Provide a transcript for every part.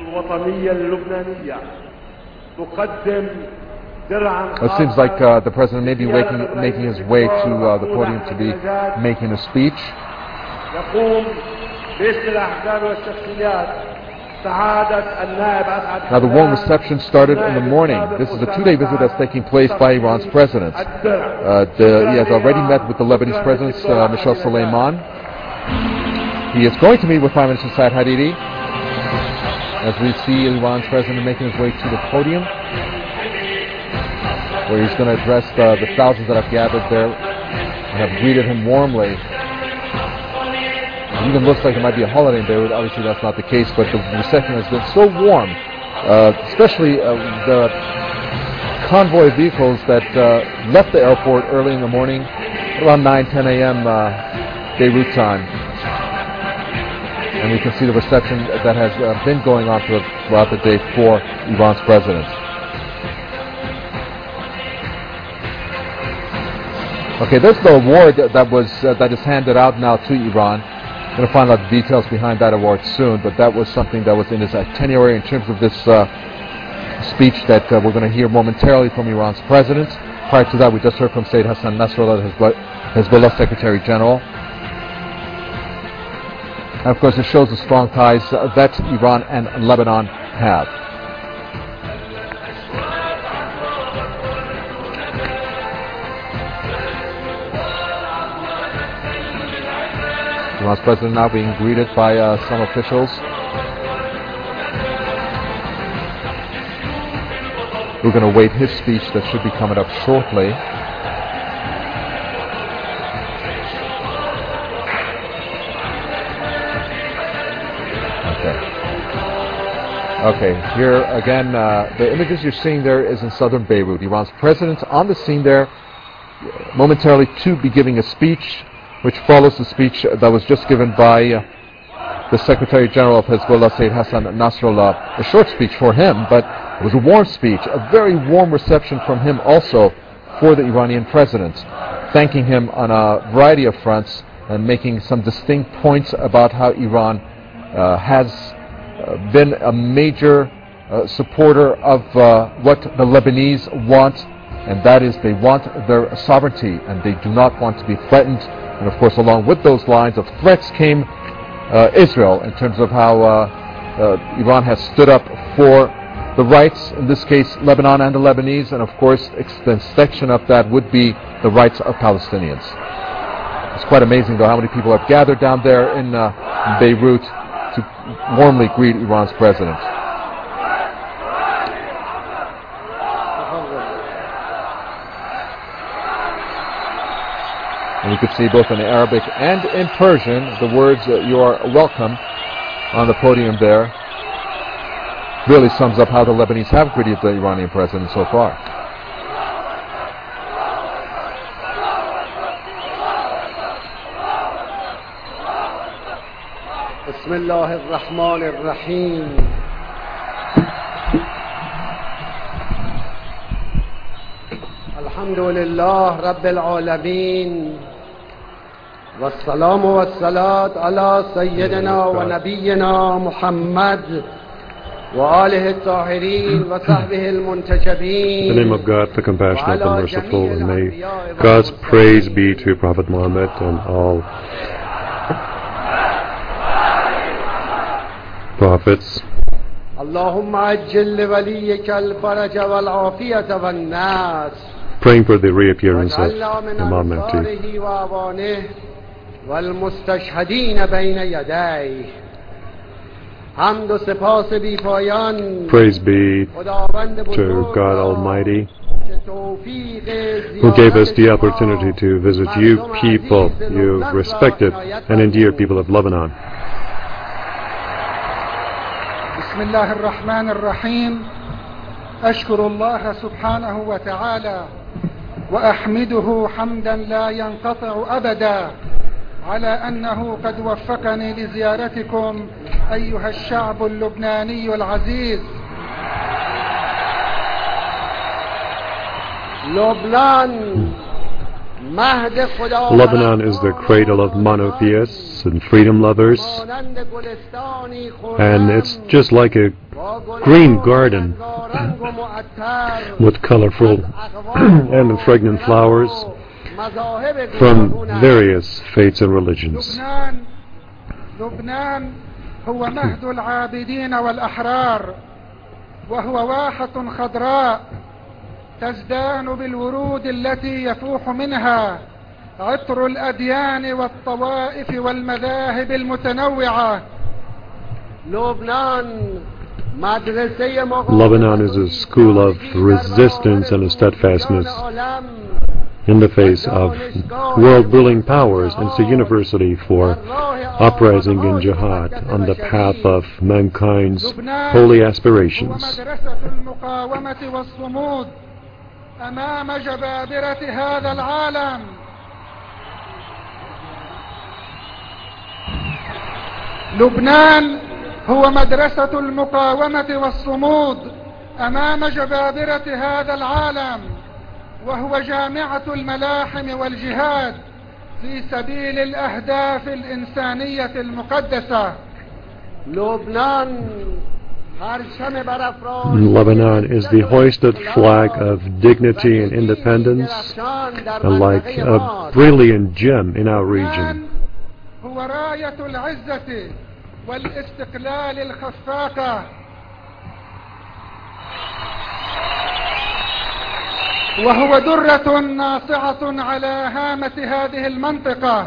الوطنية اللبنانية تقدم درعا. It seems like the president may be making his way to the podium to be making a speech. يقوم باسم الأحزاب والشخصيات. Now the warm reception started in the morning. This is a 2-day visit that's taking place by Iran's president. He has already met with the Lebanese president, Michel Suleiman. He is going to meet with Prime Minister Saad Hariri as we see Iran's president making his way to the podium, where he's going to address the thousands that have gathered there and have greeted him warmly. It even looks like it might be a holiday in Beirut. Obviously that's not the case, but the reception has been so warm, especially the convoy of vehicles that left the airport early in the morning, around 9-10 a.m. Beirut time. And we can see the reception that has been going on throughout the day for Iran's president. Okay, there's the award that is handed out now to Iran. I'm going to find out the details behind that award soon, but that was something that was in his itinerary in terms of this speech that we're going to hear momentarily from Iran's president. Prior to that, we just heard from Sayyid Hassan Nasrallah, Hezbollah Secretary General. And of course, it shows the strong ties that Iran and Lebanon have. Iran's president now being greeted by some officials. We're going to await his speech that should be coming up shortly. Okay, here again, the images you're seeing there is in southern Beirut. Iran's president on the scene there, momentarily to be giving a speech, which follows the speech that was just given by the Secretary General of Hezbollah, Sayyid Hassan Nasrallah. A short speech for him, but it was a warm speech, a very warm reception from him also for the Iranian president, thanking him on a variety of fronts and making some distinct points about how Iran has been a major supporter of what the Lebanese want, and that is they want their sovereignty and they do not want to be threatened. And of course, along with those lines of threats came Israel, in terms of how Iran has stood up for the rights, in this case Lebanon and the Lebanese, and of course the extension of that would be the rights of Palestinians. It's quite amazing though how many people have gathered down there in Beirut to warmly greet Iran's president. And you can see both in Arabic and in Persian the words "You are welcome" on the podium there. Really sums up how the Lebanese have greeted the Iranian president so far. بسم الله الرحمن الرحيم الحمد لله رب العالمين والسلام والصلاة على سيدنا ونبينا محمد وآله الطاهرين وصحبه المنتجبين. In the name of God, the compassionate, the merciful, and may God's praise be to Prophet Muhammad and all prophets. اللهم عجل لوليك الفرج والعافية والناس. Praying for the reappearance of Imam Mahdi. والمستشهدين بين يديه. حمد و سپاس بی پایان. Praise be to God Almighty, who gave us the opportunity to visit you people, you respected and endeared people of Lebanon. بسم الله الرحمن الرحيم أشكر الله سبحانه وتعالى وأحمده حمدا لا ينقطع أبدا على أنه قد وفقني لزيارتكم أيها الشعب اللبناني العزيز. Lebanon is the cradle of monotheists and freedom lovers, and it's just like a green garden with colorful and fragrant flowers from various faiths and religions. لبنان هو مهد العابدين والأحرار، وهو واحة خضراء تزدان بالورود التي يفوح منها عطر الأديان والطوائف والمذاهب المتنوعة. Lebanon is a school of resistance and steadfastness in the face of world-ruling powers, and it's a university for uprising in jihad on the path of mankind's holy aspirations. أمام جبابرة هذا العالم. لبنان هو مدرسة المقاومة والصمود أمام جبابرة هذا العالم، وهو جامعة الملاحم والجهاد في سبيل الأهداف الإنسانية المقدسة. Lebanon is the hoisted flag of dignity and independence, and like a brilliant gem in our region. هو راية العزة والاستقلال الخفاقة، وهو درة ناصعة على هامة هذه المنطقة.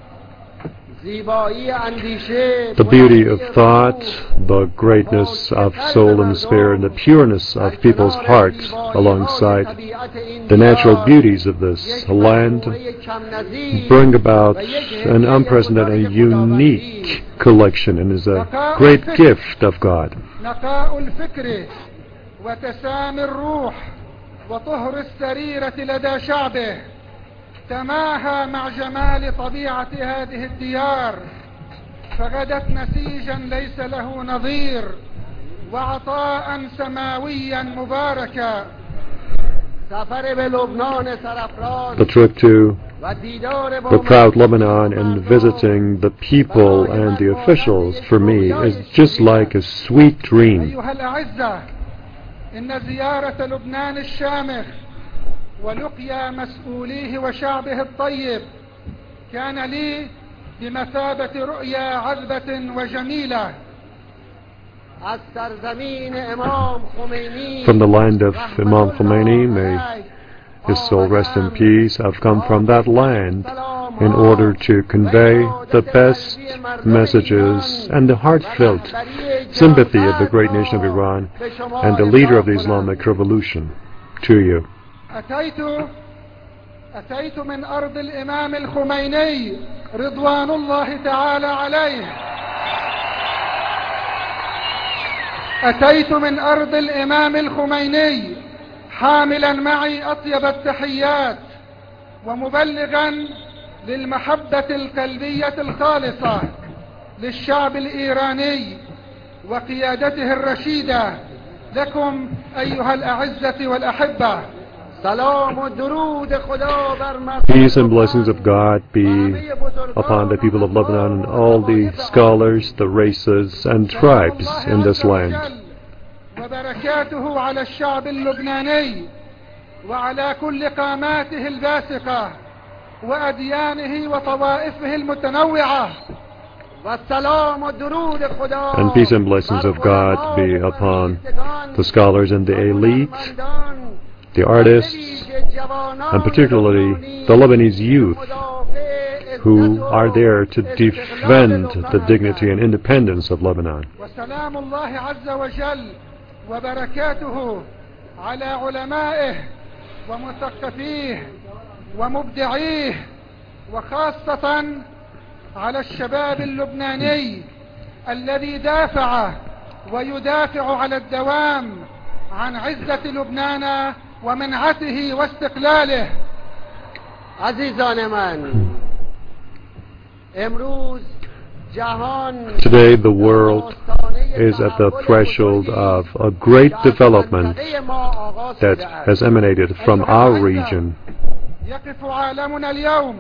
The beauty of thought, the greatness of soul and spirit, and the pureness of people's hearts alongside the natural beauties of this land bring about an unprecedented and unique collection, and is a great gift of God. نقاء الفكر وتسامي الروح وطهر السريرة لدى شعبه تماهى مع جمال طبيعة هذه الديار، فغدت نسيجا ليس له نظير وعطاء سماويا مباركا. The trip to the proud Lebanon and visiting the people and the officials for me is just like a sweet dream. أيها الأعزة، إن زيارة لبنان الشامخ ولقيا مسؤوليه وشعبه الطيب كان لي بمثابة رؤيا عذبة وجميلة. From the land of Imam Khomeini, may his soul rest in peace, I've come from that land in order to convey the best messages and the heartfelt sympathy of the great nation of Iran and the leader of the Islamic revolution to you. أتيت من أرض الإمام الخميني رضوان الله تعالى عليه. أتيت من أرض الإمام الخميني حاملا معي أطيب التحيات ومبلغا للمحبة القلبية الخالصة للشعب الإيراني وقيادته الرشيدة. لكم أيها الأعزة والأحبة، peace and blessings of God be upon the people of Lebanon and all the scholars, the races and tribes in this land. وبركاته على الشعب اللبناني وعلى كل قاماته الباسقة وأديانه وطوائفه المتنوعة. And peace and blessings of God be upon the scholars and the elite, the artists, and particularly the Lebanese youth who are there to defend the dignity and independence of Lebanon. وسلام الله عز وجل وبركاته على علمائه ومثقفيه ومبدعيه، وخاصة على الشباب اللبناني الذي دافع ويدافع على الدوام عن عزة لبنان ومنعته واستقلاله. عزيزان من، امروز Today the world is at the threshold of a great development that has emanated from our region. يقف عالمنا اليوم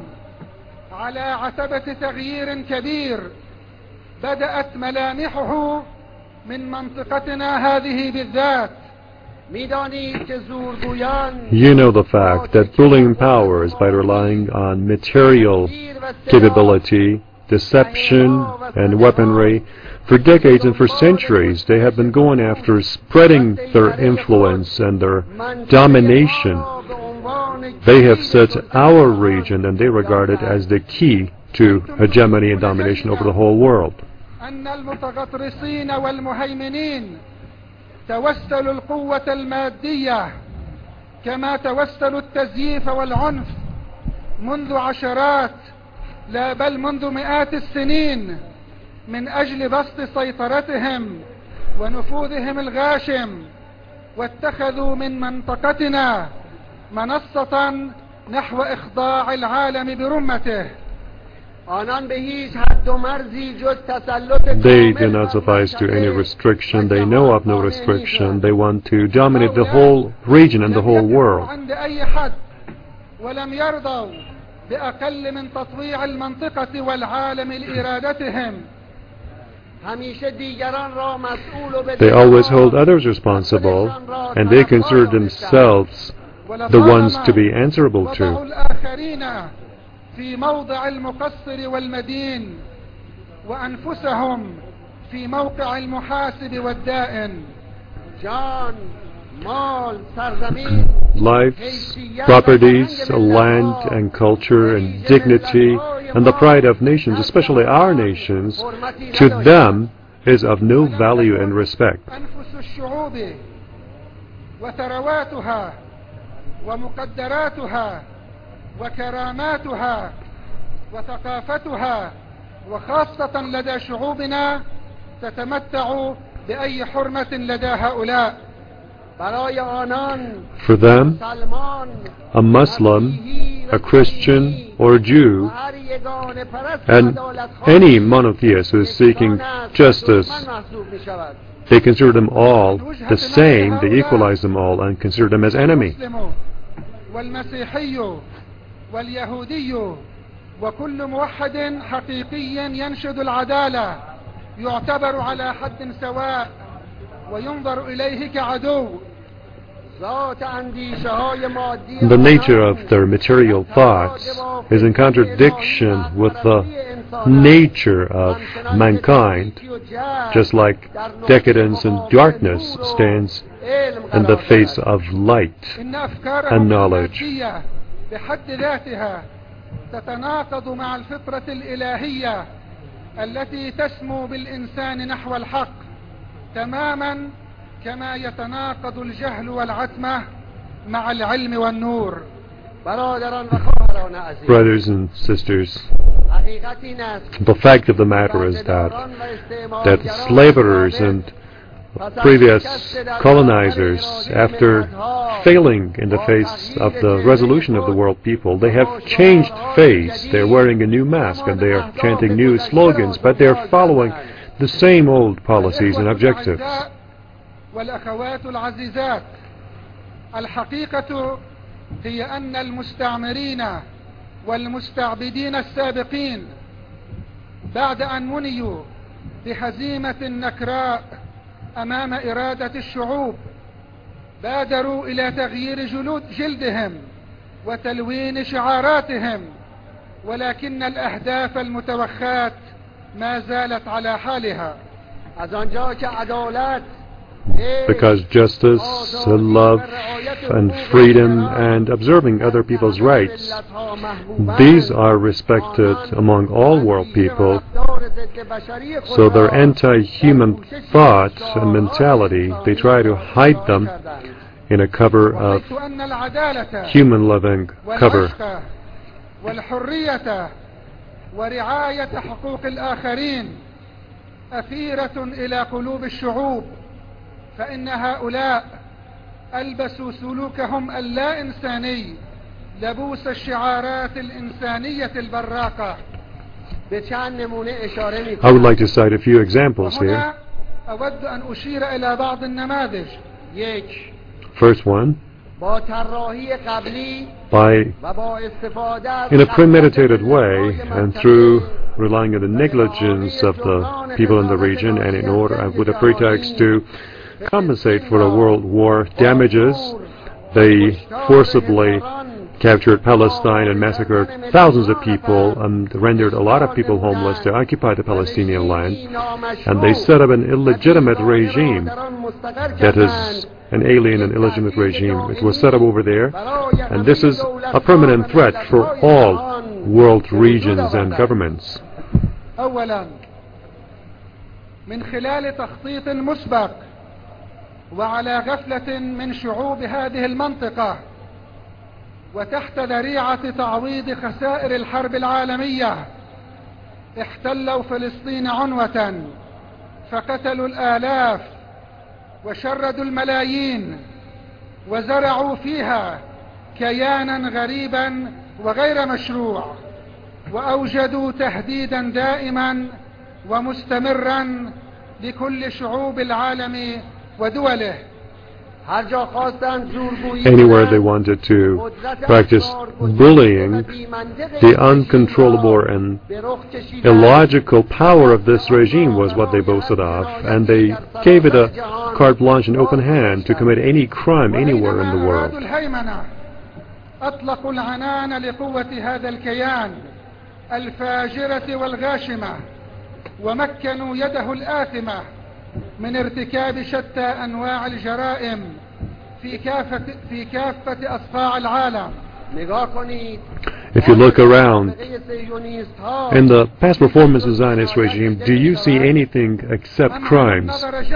على عتبة تغيير كبير بدأت ملامحه من منطقتنا هذه بالذات. میدانید که زورگویان You know the fact that bullying powers, by relying on material capability, deception, and weaponry, for decades and for centuries, they have been going after spreading their influence and their domination. They have set our region, and they regard it as the key to hegemony and domination over the whole world. أن المتغطرسين والمهيمنين توسلوا القوة المادية كما توسلوا التزييف والعنف منذ عشرات لا بل منذ مئات السنين من أجل بسط سيطرتهم ونفوذهم الغاشم، واتخذوا من منطقتنا منصة نحو إخضاع العالم برمته. They do not suffice to any restriction. They know of no restriction. They want to dominate the whole region and the whole world. ولم يرضوا بأقل من تطويع المنطقة والعالم لإرادتهم. They always hold others responsible, and they consider themselves the ones to be answerable to. في موضع المقصر والمدين وأنفسهم في موقع المحاسب والدائن. Lives, properties, land and culture and dignity and the pride of nations, especially our nations, to them is of no value and respect. أنفس الشعوب وثرواتها ومقدراتها وكراماتها وثقافتها وخاصة لدى شعوبنا تتمتع بأي حرمة لدى هؤلاء. For them, a Muslim, a Christian, or a Jew, and any monotheist who is seeking justice, they consider them all the same, they equalize them all and consider them as enemy. واليهودي وكل موحد حقيقي ينشد العدالة يعتبر على حد سواء وينظر إليه كعدو. The nature of their material thoughts is in contradiction with the nature of mankind, just like decadence and darkness stands in the face of light and knowledge. بحد ذاتها تتناقض مع الفطرة الإلهية التي تسمو بالإنسان نحو الحق تماما كما يتناقض الجهل والعتمة مع العلم والنور. Brothers and sisters, the fact of the matter is that slavers and previous colonizers, after failing in the face of the resolution of the world people, they have changed face. They're wearing a new mask and they are chanting new slogans, but they're following the same old policies and objectives. والأخوات العزيزات، الحقيقة هي أن المستعمرين والمستعبدين السابقين بعد أن منيوا بهزيمة نكراء أمام إرادة الشعوب بادروا إلى تغيير جلدهم وتلوين شعاراتهم، ولكن الأهداف المتوخاة ما زالت على حالها. Because justice, love, and freedom, and observing other people's rights, these are respected among all world people. So their anti-human thoughts and mentality, they try to hide them in a cover of human-loving cover. والحرية ورعاية حقوق الآخرين أثيرة إلى قلوب الشعوب، فإن هؤلاء ألبسوا سلوكهم اللا إنساني لبوس الشعارات الإنسانية البراقة. I would like to cite a few examples here. أود أن أشير إلى بعض النماذج. First one, با طراحی قبلی by, و با استفاده از in a premeditated way, and through relying on the negligence of the people in the region, and in order, and with a pretext to compensate for the World War damages, they forcibly captured Palestine and massacred thousands of people and rendered a lot of people homeless to occupy the Palestinian land. And they set up an illegitimate regime that is an alien and illegitimate regime. It was set up over there, and this is a permanent threat for all world regions and governments. أولا من خلال تخطيط مسبق وعلى غفلة من شعوب هذه المنطقة وتحت ذريعة تعويض خسائر الحرب العالمية احتلوا فلسطين عنوة فقتلوا الآلاف وشردوا الملايين وزرعوا فيها كيانا غريبا وغير مشروع وأوجدوا تهديدا دائما ومستمرا لكل شعوب العالم ودوله. Anywhere they wanted to practice bullying, the uncontrollable and illogical power of this regime was what they boasted of, and they gave it a carte blanche and open hand to commit any crime anywhere in the world. أطلقوا العنان لقوة هذا الكيان الفاجرة والغاشمة ومكنوا يده الآثمة من ارتكاب شتى أنواع الجرائم في كافة أصقاع العالم. If you look around in the past performance of the Zionist regime, do you see anything except crimes?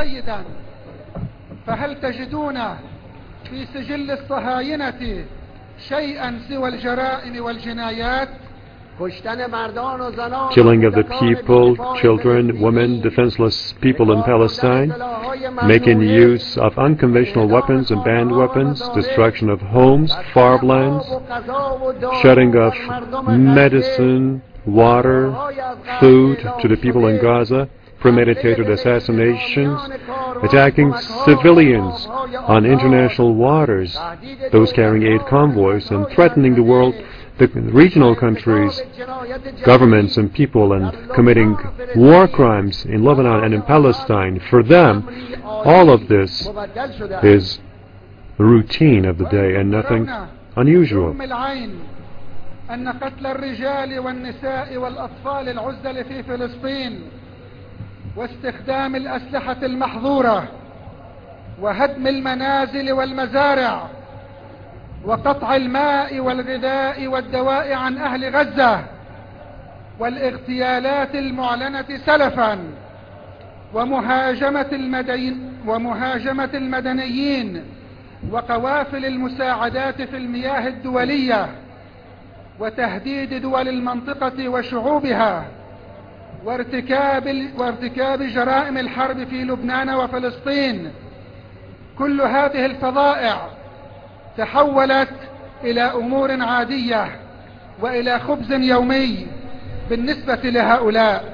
فهل تجدون في سجل الصهاينة شيئا سوى الجرائم والجنايات؟ Killing of the people, children, women, defenseless people in Palestine, making use of unconventional weapons and banned weapons, destruction of homes, farmlands, shutting of medicine, water, food to the people in Gaza, premeditated assassinations, attacking civilians on international waters, those carrying aid convoys, and threatening the regional countries, governments and people, and committing war crimes in Lebanon and in Palestine. For them, all of this is the routine of the day and nothing unusual. أن قتل الرجال والنساء والأطفال العزل في فلسطين واستخدام الأسلحة المحظورة وهدم المنازل والمزارع وقطع الماء والغذاء والدواء عن أهل غزة والاغتيالات المعلنة سلفا ومهاجمة المدنيين وقوافل المساعدات في المياه الدولية وتهديد دول المنطقة وشعوبها وارتكاب جرائم الحرب في لبنان وفلسطين. كل هذه الفظائع تحولت إلى أمور عادية وإلى خبز يومي بالنسبة لهؤلاء.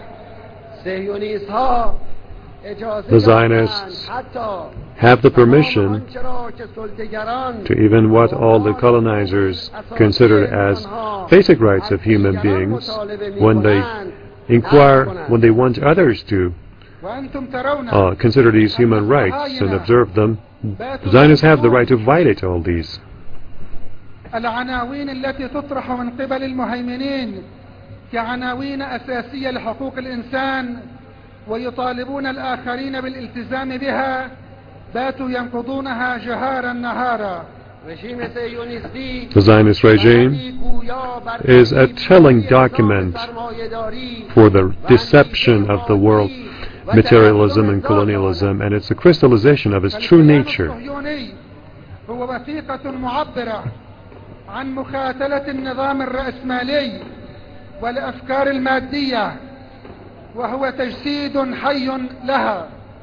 The Zionists have the permission to even what all the colonizers considered as basic rights of human beings when they want others to consider these human rights and observe them. The Zionists have the right to violate all these. العناوين التي تطرح من قبل المهيمنين كعناوين أساسية لحقوق الإنسان ويطالبون الآخرين بالالتزام بها باتوا ينقضونها جهارا نهارا. The Zionist regime is a telling document for the deception of the world, materialism and colonialism, and it's a crystallization of its true nature. هو وثيقة معبرة عن مخاتلة النظام الرأسمالي والأفكار المادية وهو تجسيد حي لها.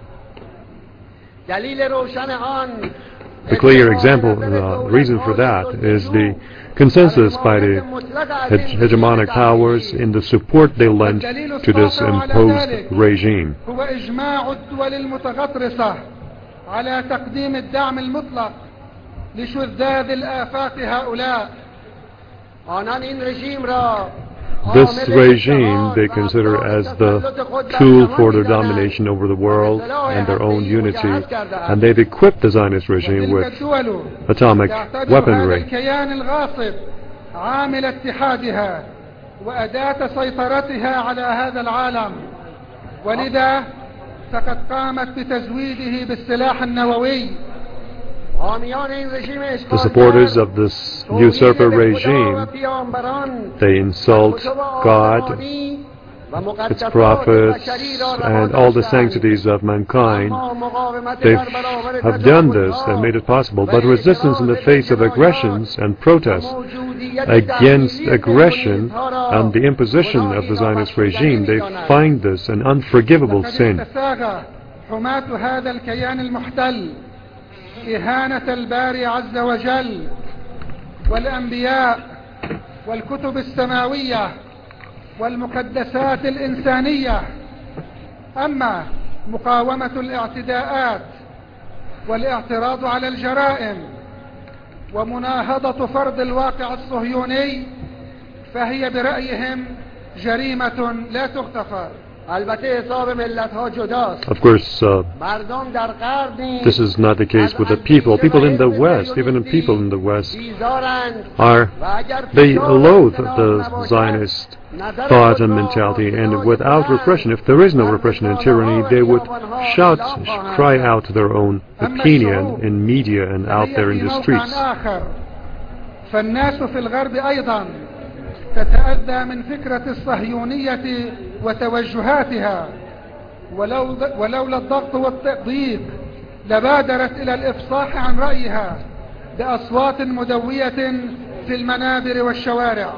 The clear example, reason for that is the consensus by the hegemonic powers in the support they lend to this imposed regime. هو إجماع الدول المتغطرسة على تقديم الدعم المطلق لشذاذ الآفات هؤلاء. آنان این رژیم را This regime they consider as the tool for their domination over the world and their own unity, and they've equipped the Zionist regime with atomic weaponry. الكيان الغاصب عامل اتحادها وأداة سيطرتها على هذا العالم، ولذا فقد قامت بتزويده بالسلاح النووي. The supporters of this usurper regime, they insult God, its prophets, and all the sanctities of mankind. They have done this and made it possible, but resistance in the face of aggressions and protests against aggression and the imposition of the Zionist regime, they find this an unforgivable sin. إهانة الباري عز وجل والأنبياء والكتب السماوية والمقدسات الإنسانية. أما مقاومة الاعتداءات والاعتراض على الجرائم ومناهضة فرض الواقع الصهيوني فهي برأيهم جريمة لا تغتفر. Of course, this is not the case with the people. People in the West, even people in the West, they loathe the Zionist thought and mentality, and without repression, if there is no repression and tyranny, they would shout, cry out their own opinion in media and out there in the streets. تتأذى من فكرة الصهيونية وتوجهاتها، ولولا الضغط والتضييق لبادرت إلى الإفصاح عن رأيها بأصوات مدوية في المنابر والشوارع.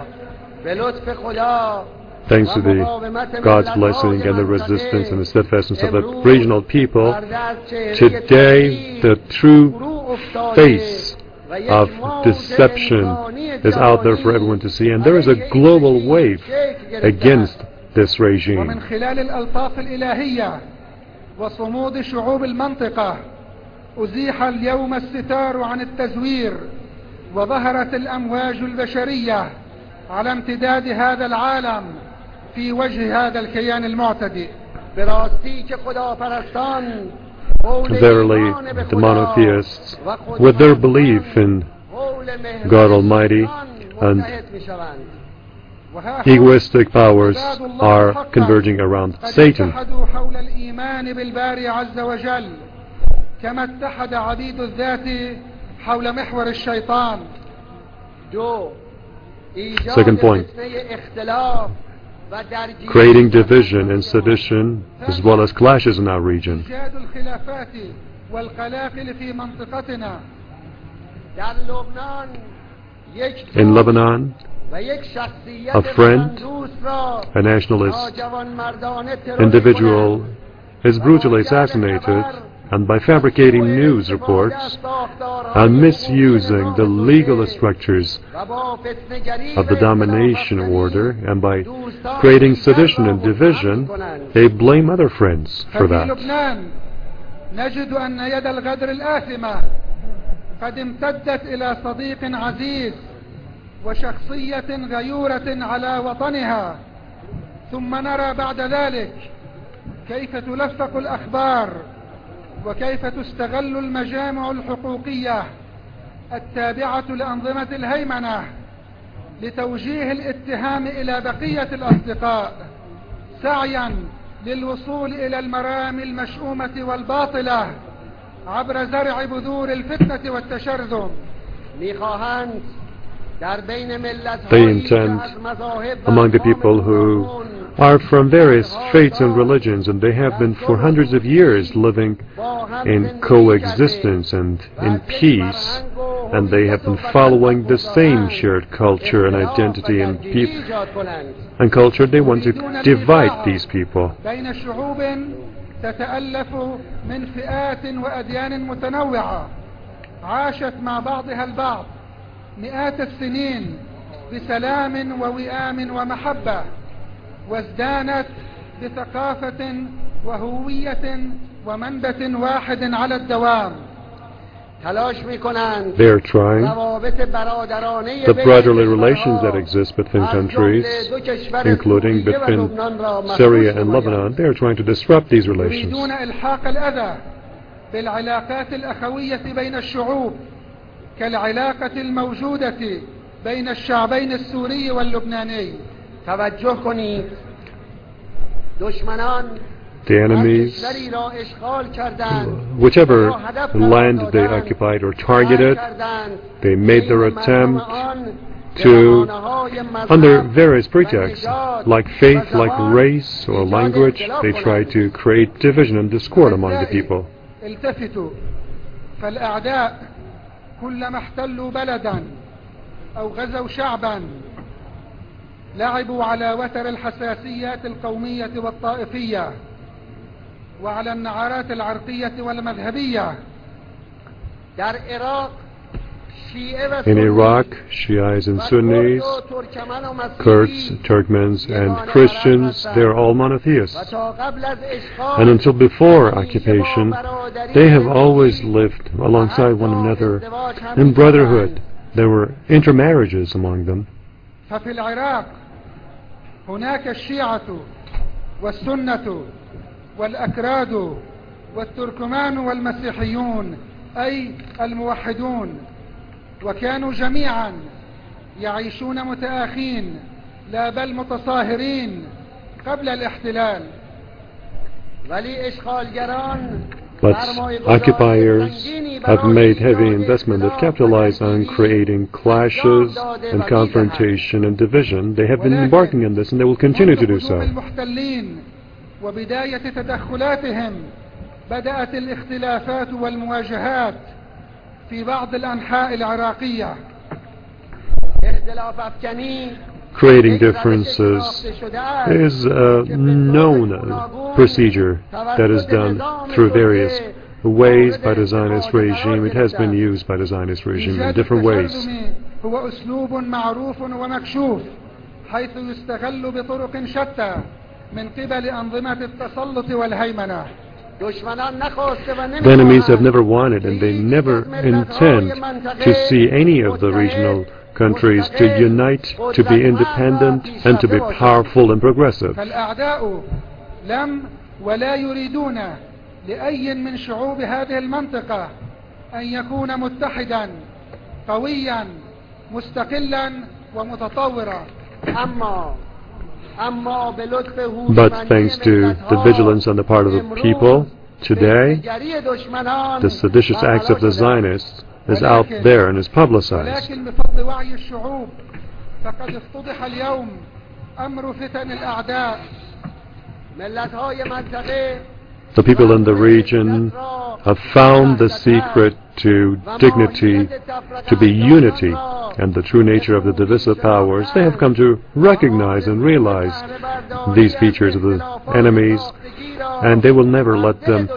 Thanks to God's blessing and the resistance and the steadfastness of the regional people, today the true face of deception is out there for everyone to see, and there is a global wave against this regime. ومن خلال الألطاف الإلهية وصمود شعوب المنطقة أزيح اليوم الستار عن التزوير، وظهرت الأمواج البشرية على امتداد هذا العالم في وجه هذا الكيان المعتدي. Verily, the monotheists, with their belief in God Almighty and egoistic powers, are converging around Satan. Second point, creating division and sedition as well as clashes in our region. In Lebanon, a friend, a nationalist individual, is brutally assassinated, and by fabricating news reports and misusing the legal structures of the domination order, and by creating sedition and division, they blame other friends for that. نجد أن يد الغدر الآثمة قد امتدت إلى صديق عزيز وشخصية غيورة على وطنها، ثم نرى بعد ذلك كيف تلفق الأخبار وكيف تستغل المجامع الحقوقية التابعة لأنظمة الهيمنة لتوجيه الاتهام إلى بقية الأصدقاء سعيا للوصول إلى المرامي المشؤومة والباطلة عبر زرع بذور الفتنة والتشرذم. They intend among the people who are from various faiths and religions, and they have been for hundreds of years living in coexistence and in peace, and they have been following the same shared culture and identity and culture. They want to divide these people. تتألف من فئات وأديان متنوعة عاشت مع بعضها البعض مئات السنين بسلام ووئام ومحبة، وازدانت بثقافة وهوية ومنبت واحد على الدوام. تلاش میکنند They are trying روابط برادرانه the بین brotherly کشورها relations that exist between از countries, جمله دو کشور including سوریه و between لبنان را مخدوش Syria and نمایند. Lebanon. They are trying to disrupt these relations. يريدون إلحاق الأذى بالعلاقات الأخوية بين الشعوب كالعلاقة الموجودة بين الشعبين السوري واللبناني. توجه کنید دشمنان The enemies, کشوری را اشغال کردند whichever land they occupied or targeted, they made their attempt to, under various pretexts, like faith, like race or language, they try to create division and discord among the people. التفتوا فالأعداء كلما احتلوا بلدا أو غزوا شعبا لعبوا على وتر الحساسيات القومية والطائفية وعلى النعرات العرقية والمذهبية. In Iraq, Shiites and Sunnis, Kurds, Turkmens, and Christians, they are all monotheists. And until before occupation, they have always lived alongside one another in brotherhood. There were intermarriages among them. ففي العراق هناك الشيعة والسنة والأكراد والتركمان والمسيحيون أي الموحدون، وكانوا جميعا يعيشون متآخين لا بل متصاهرين قبل الاحتلال. But occupiers have made heavy investment that capitalize on creating clashes and confrontation and division. They have been embarking on this and they will continue to do so. وبداية تدخلاتهم بدأت الاختلافات والمواجهات في بعض الأنحاء العراقية. Creating differences is a known procedure that is done through various ways by the Zionist regime. It has been used by the Zionist regime in different ways. هو أسلوب معروف ومكشوف حيث يستغل بطرق شتى من قبل أنظمة التسلط والهيمنة. The enemies have never wanted and they never intend to see any of the regional countries to unite, to be independent, and to be powerful and progressive. فالأعداء لم ولا يريدون لأي من شعوب هذه المنطقة أن يكون متحدا قويا مستقلا ومتطورا. But thanks to the vigilance on the part of the people, today, the seditious acts of the Zionists is out there and is publicized. ولكن بفضل وعي الشعوب فقد افتضح اليوم أمر فتن الأعداء. The people in the region have found the secret to dignity, to be unity, and the true nature of the divisive powers. They have come to recognize and realize these features of the enemies, and they will never let them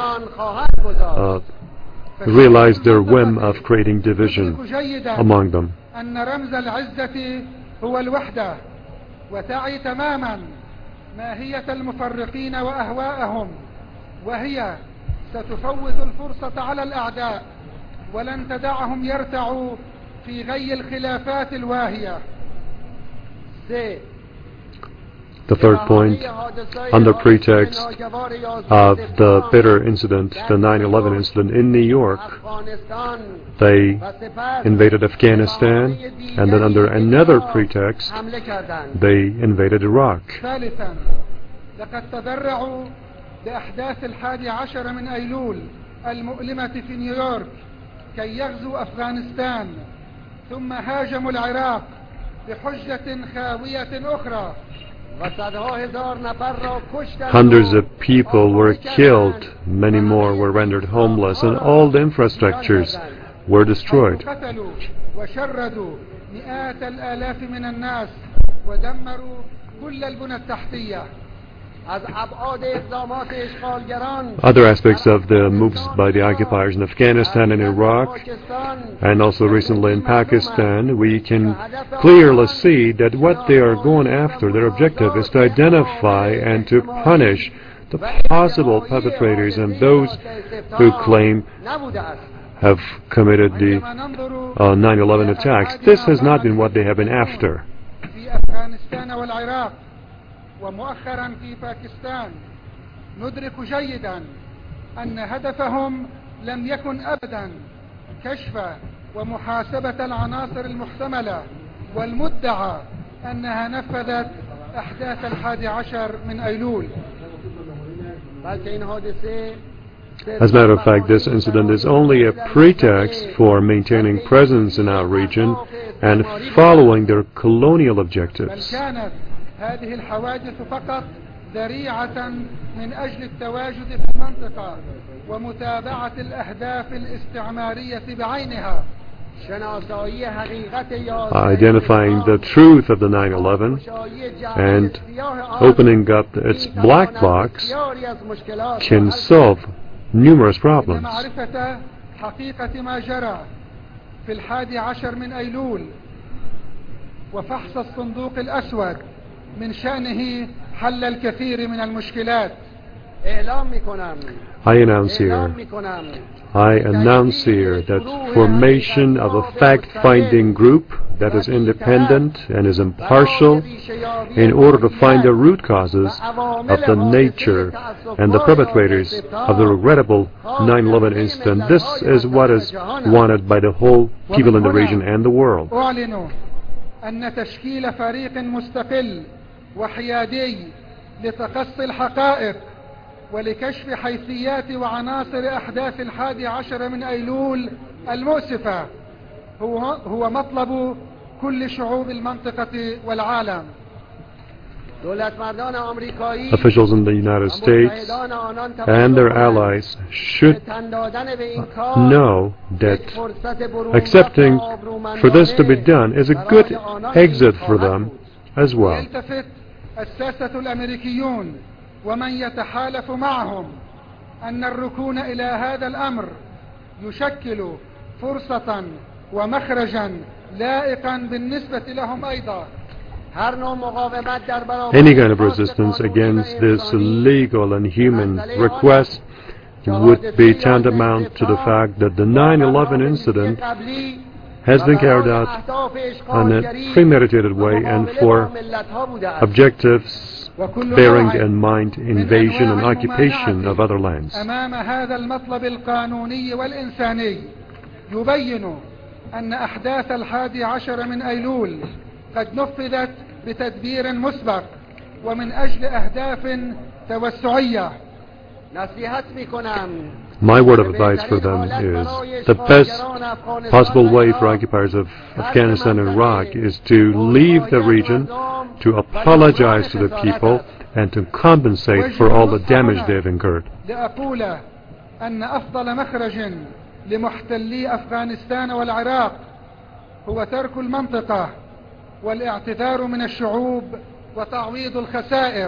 realize their whim of creating division among them. أن رمز العزة هو الوحدة وتعي تماما ماهية المفرقين وأهواءهم، وهي ستفوت الفرصة على الأعداء ولن تدعهم يرتعوا في غي الخلافات الواهية. The third point, under pretext of the bitter incident, the 9/11 incident in New York, they invaded Afghanistan, and then under another pretext, they invaded Iraq. ثالثا لقد تذرعوا بأحداث 11 من أيلول المؤلمة في نيويورك كي يغزوا أفغانستان، ثم هاجموا العراق بحجة خاوية أخرى. Hundreds of people were killed, many more were rendered homeless, and all the infrastructures were destroyed. وشردوا مئات الآلاف من الناس ودمروا كل البنى التحتية. Other aspects of the moves by the occupiers in Afghanistan and Iraq, and also recently in Pakistan, we can clearly see that what they are going after, their objective is to identify and to punish the possible perpetrators and those who claim have committed the 9/11 attacks. This has not been what they have been after. في أفغانستان والعراق ومؤخرا في باكستان ندرك جيدا أن هدفهم لم يكن أبدا كشف ومحاسبة العناصر المحتملة والمدعى أنها نفذت أحداث 11 من أيلول. As a matter of fact, this incident is only a pretext for maintaining presence in our region and following their colonial objectives. بل كانت هذه الحوادث فقط ذريعة من أجل التواجد في المنطقة ومتابعة الأهداف الاستعمارية بعينها. Identifying the truth of the 9/11 and opening up its black box can solve numerous problems. معرفة حقيقة ما جرى في 11 من أيلول وفحص الصندوق الأسود من شأنه حل الكثير من المشكلات. I announce here that formation of a fact-finding group that is independent and is impartial in order to find the root causes of the nature and the perpetrators of the regrettable 9/11 incident. This is what is wanted by the whole people in the region and the world. أعلن أن تشكيل فريق مستقل وحيادي لتقصي الحقائق ولكشف حيثيات وعناصر أحداث 11 من أيلول المؤسفة هو مطلب كل شعوب المنطقة والعالم. Officials in the United States and their allies should know that accepting for this to be done is a good exit for them as well. يلتفت الساسة الأمريكيون ومن يتحالف معهم أن الركون إلى هذا الأمر يشكل فرصة ومخرجا لائقا بالنسبة لهم أيضا. Any kind of resistance against this legal and human request would be tantamount to the fact that the 9/11 incident has been carried out in a premeditated way and for objectives bearing in mind invasion and occupation of other lands. أمام هذا المطلب القانوني والإنساني يبين أن أحداث 11 من أيلول قد نفذت بتدبير مسبق ومن أجل أهداف توسعية. My word of advice for them is the best possible way for occupiers of Afghanistan and Iraq is to leave the region, to apologize to the people, and to compensate for all the damage they have incurred. لأقول أن أفضل مخرج لمحتلي أفغانستان والعراق هو ترك المنطقة والاعتذار من الشعوب وتعويض الخسائر.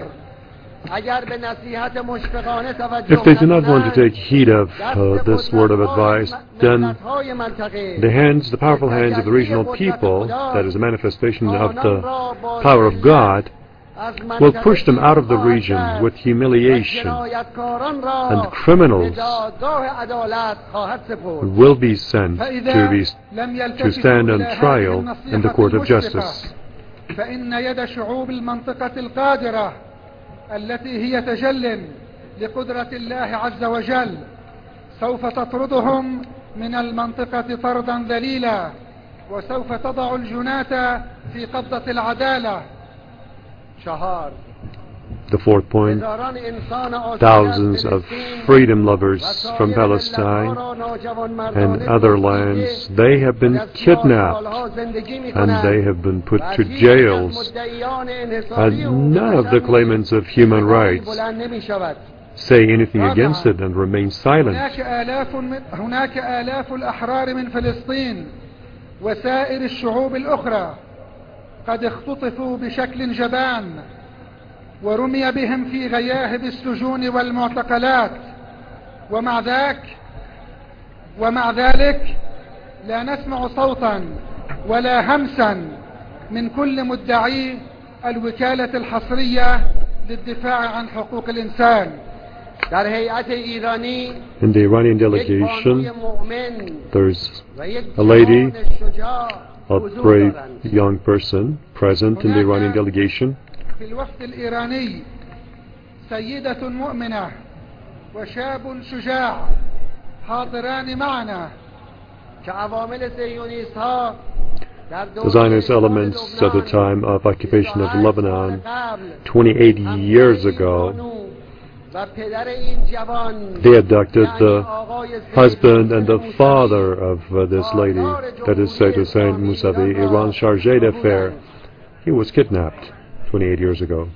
If they do not want to take heed of this word of advice, then the powerful hands of the regional people, that is a manifestation of the power of God, will push them out of the region with humiliation, and criminals will be sent to stand on trial in the court of justice. فإن يد شعوب المنطقة القادرة التي هي تجل لقدرة الله عز وجل سوف تطردهم من المنطقة طردا ذليلا وسوف تضع الجناة في قبضة العدالة. The fourth point, thousands of freedom lovers from Palestine and other lands, they have been kidnapped and they have been put to jails, and none of the claimants of human rights say anything against it and remain silent. هناك آلاف الأحرار من فلسطين وسائر الشعوب الأخرى قد اختطفوا بشكل جبان ورمي بهم في غياهب السجون والمعتقلات ومع ذلك لا نسمع صوتا ولا همسا من كل مدعي الوكالة الحصرية للدفاع عن حقوق الإنسان. در هیئت ایرانی In the Iranian یک بانوی delegation, مؤمن there's و یک a lady, جوان شجاع a حضور brave دارند. young person present in the Iranian delegation. في الوفد الإيراني سيدة مؤمنة وشاب شجاع حاضران معنا که عوامل صهیونیست ها در The Zionist elements at the time of occupation of Lebanon 28 years ago, و پدر این جوان they abducted the husband and the father of this lady, that is Sayyid Hussein Mousavi, Iran's chargé d'affaires. He was kidnapped 28 years ago.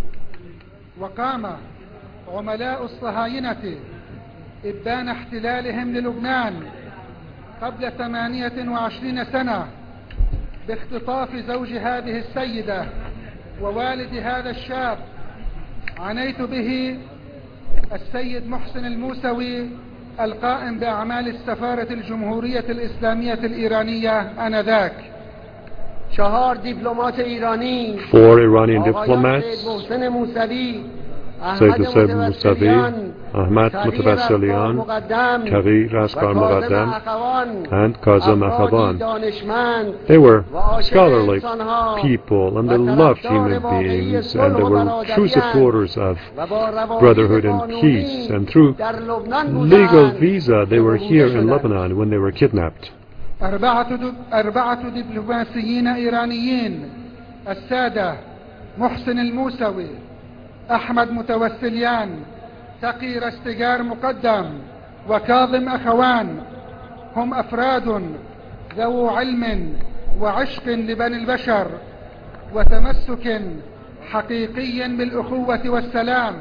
وقام عملاء الصهاينة إبان احتلالهم للبنان قبل 28 سنة باختطاف زوج هذه السيدة ووالد هذا الشاب. عنيت به السيد محسن الموسوي القائم بأعمال السفارة الجمهورية الإسلامية الإيرانية آنذاك. 4 دیپلمات ایرانی 4 Iranian آقایان diplomats, سید محسن موسوی، Sayyid احمد Hussein Mousavi, متوسلیان، Ahmad تغییر Mutawassilian, مقدم Taghi و Raskar کاظم Muqaddam, اخوان، and Kazem افرادی Akhavan. دانشمند They were و عاشق scholarly انسانها people, and و they loved طرفدار human واقعی beings, صلح and they و were true برادری‌اند supporters of و با روابط brotherhood and قانونی peace. And through در لبنان legal بودند visa, they were که here بوده in شدند. Lebanon when they were kidnapped. أربعة دبلوماسيين إيرانيين: السادة محسن الموسوي، أحمد متوسليان، تقي رستجار مقدم، وكاظم أخوان، هم أفراد ذو علم وعشق لبني البشر وتمسك حقيقي بالأخوة والسلام،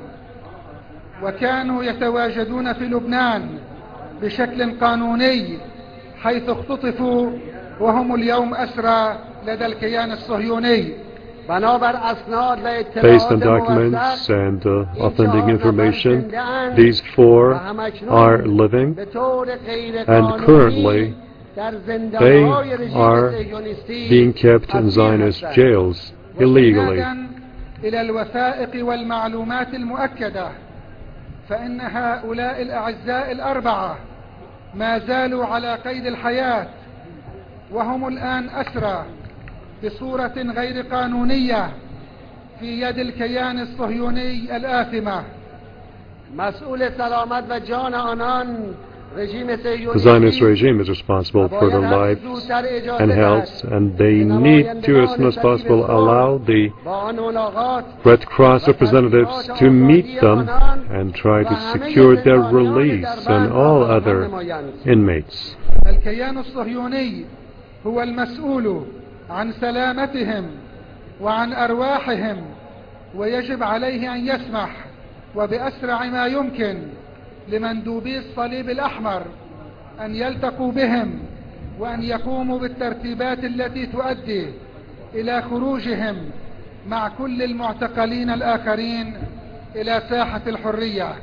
وكانوا يتواجدون في لبنان بشكل قانوني حيث اختطفوا وهم اليوم أسرى لدى الكيان الصهيوني. بنابر اسناد و Based on اطلاعات documents موثق and authentic information, these 4 are living, به طور غیر and قانونی currently در they زندان‌های رژیم are صهیونیستی being kept in Zionist jails illegally. واستنادا إلى الوثائق والمعلومات المؤكدة، فإن هؤلاء الأعزاء الأربعة ما زالوا على قيد الحياة، وهم الآن أسرى بصورة غير قانونية في يد الكيان الصهيوني الآثمة. مسئول سلامت و جان آنان رژیم The Zionist صهیونیستی regime is responsible for their lives زودتر اجازه and دهد health, and they need to, as soon as possible, allow the با آن ملاقات Red Cross representatives to meet them and try to secure their release and all other inmates. الكيان الصهيوني هو المسؤول عن سلامتهم وعن أرواحهم، ويجب عليه أن يسمح وبأسرع ما يمكن لمندوبي الصليب الأحمر أن يلتقوا بهم وأن يقوموا بالترتيبات التي تؤدي إلى خروجهم مع كل المعتقلين الآخرين إلى ساحة الحرية.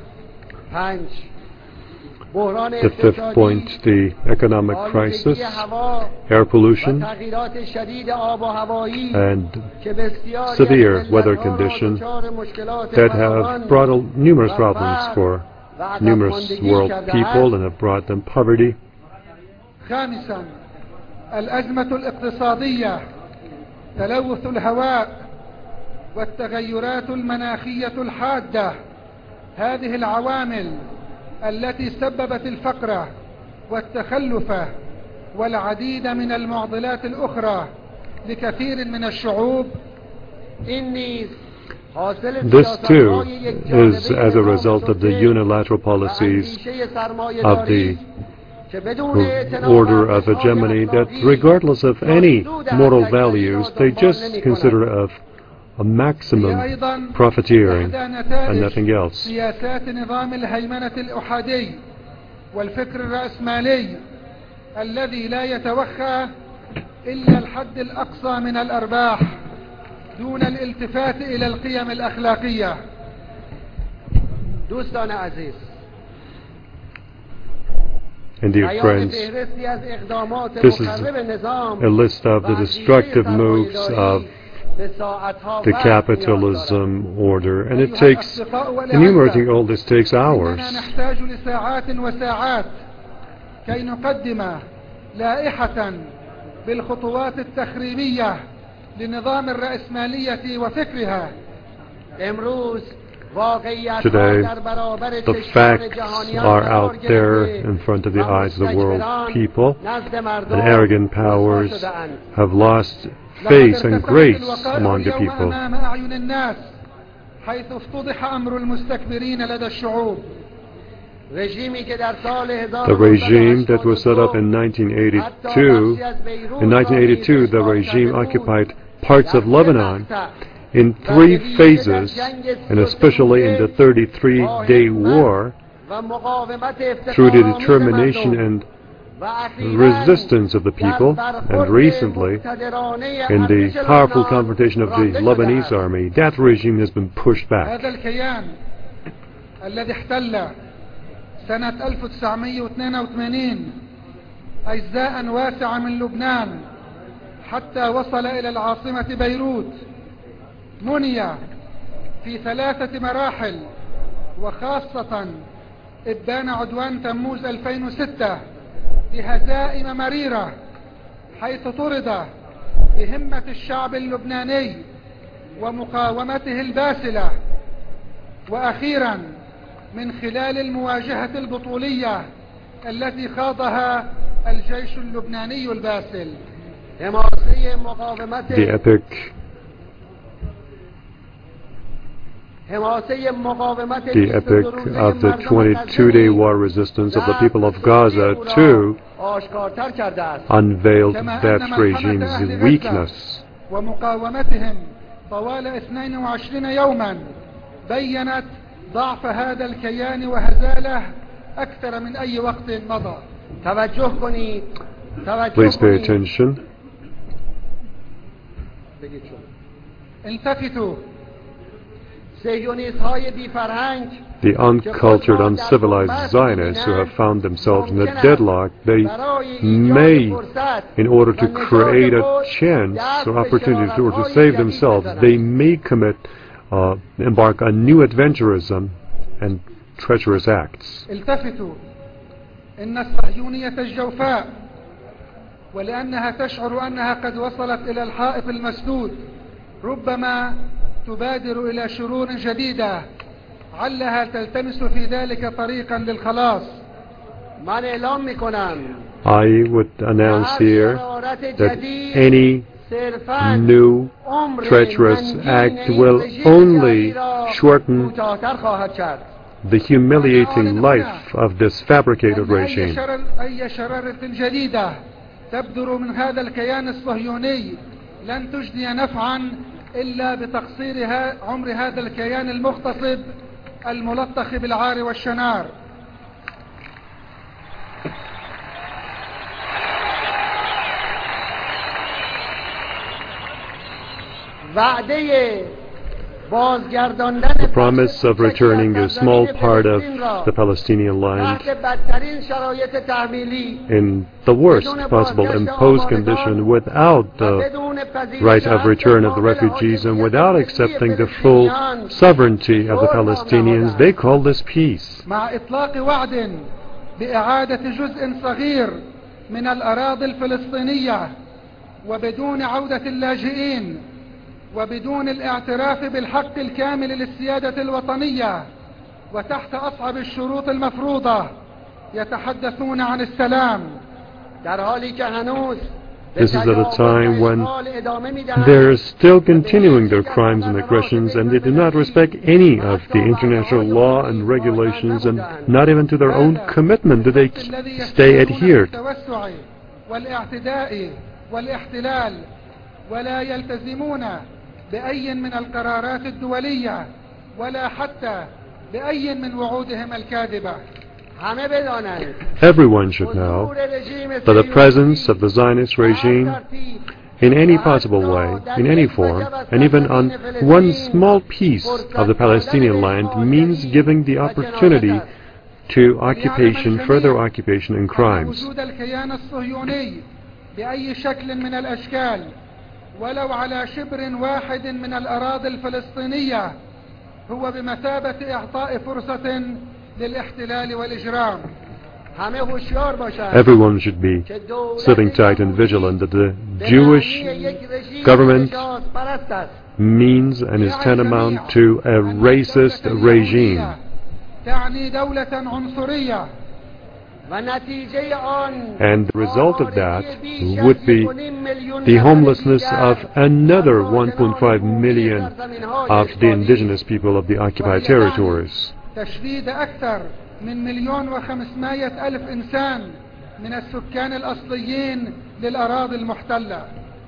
The 5th point, the economic crisis, air pollution, and severe weather conditions that have brought numerous problems for numerous world people and have brought them poverty. خامسا، الأزمة الاقتصادية، تلوث الهواء والتغيرات المناخية الحادة. هذه العوامل التي سببت الفقر والتخلف والعديد من المعضلات الأخرى لكثير من الشعوب. This too is as a result of the unilateral policies of the order of hegemony that, regardless of any moral values, they just consider of a maximum profiteering and nothing else. سياسات نظام الهيمنة الأحادي والفكر الرأسمالي الذي لا يتوخى إلا الحد الأقصى من الأرباح دون الالتفات إلى القيم الأخلاقية. دوستان عزیز، And dear friends, this is a list of the destructive moves of the capitalism order, and it takes, enumerating all this takes hours. إننا نحتاج لساعات وساعات كي نقدم لائحة بالخطوات التخريبية لنظام الرأسمالية وفكرها. Today, the facts are out there in front of the eyes of the world people, and arrogant powers have lost face and grace among the people. حيث افتضح أمر المستكبرين لدى الشعوب. The regime that was set up in 1982, the regime occupied parts of Lebanon in 3 phases, and especially in the 33-day war, through the determination and resistance of the people, and recently, in the powerful confrontation of the Lebanese army, that regime has been pushed back. هذا الكيان الذي احتل سنة 1982 أجزاء واسعة من لبنان حتى وصل إلى العاصمة بيروت، مني في 3 مراحل، وخاصة إبان عدوان تموز 2006 بهزائم مريرة، حيث طرد بهمة الشعب اللبناني ومقاومته الباسلة، وأخيرا من خلال المواجهة البطولية التي خاضها الجيش اللبناني الباسل. The epic of the 22-day war resistance of the people of Gaza too unveiled that regime's weakness. ومقاومتهم طوال 22 يوما بيّنت ضعف هذا الكيان وهزاله أكثر من أي وقت مضى. Please pay attention. التفتوا. The uncultured, uncivilized Zionists who have found themselves in a deadlock, they may, in order to create a chance or opportunity to save themselves, they may embark on new adventurism and treacherous acts. التفتوا إن الصهيونية الجوفاء ولأنها تشعر أنها قد وصلت إلى الحائط المسدود ربما تبادر إلى شرور جديدة علها تلتمس في ذلك طريقا للخلاص. I would announce here that any new treacherous act will only shorten the humiliating life of this fabricated regime. أي شرارة جديدة تبدر من هذا الكيان الصهيوني لن تجدي نفعا إلا بتقصير عمر هذا الكيان المغتصب الملطخ بالعار والشنار. The promise of returning a small part of the Palestinian land in the worst possible imposed condition without the right of return of the refugees and without accepting the full sovereignty of the Palestinians, they call this peace. مع إطلاق وعد بإعادة جزء صغير من الأراضي الفلسطينية وبدون عودة اللاجئين وبدون الاعتراف بالحق الكامل للسيادة الوطنية وتحت أصعب الشروط المفروضة يتحدثون عن السلام. This is at a time when they're still continuing their crimes and aggressions, and they do not respect any of the international law and regulations, and not even to their own commitment do they stay adhered. ولا يلتزمون بأي من القرارات الدولية ولا حتى بأي من وعودهم الكاذبة. Everyone should know that the presence of the Zionist regime in any possible way, in any form, and even on one small piece of the Palestinian land means giving the opportunity to occupation, further occupation and crimes. بأي شكل من الأشكال ولو على شبر واحد من الأراضي الفلسطينية هو بمثابة إعطاء فرصة للاحتلال والإجرام. Everyone should be sitting tight and vigilant that the Jewish government means and is tantamount to a racist regime. تعني دولة عنصرية. And the result of that would be the homelessness of another 1.5 million of the indigenous people of the occupied territories. تشريد أكثر من 1,500,000 إنسان من السكان الأصليين للأراضي المحتلة.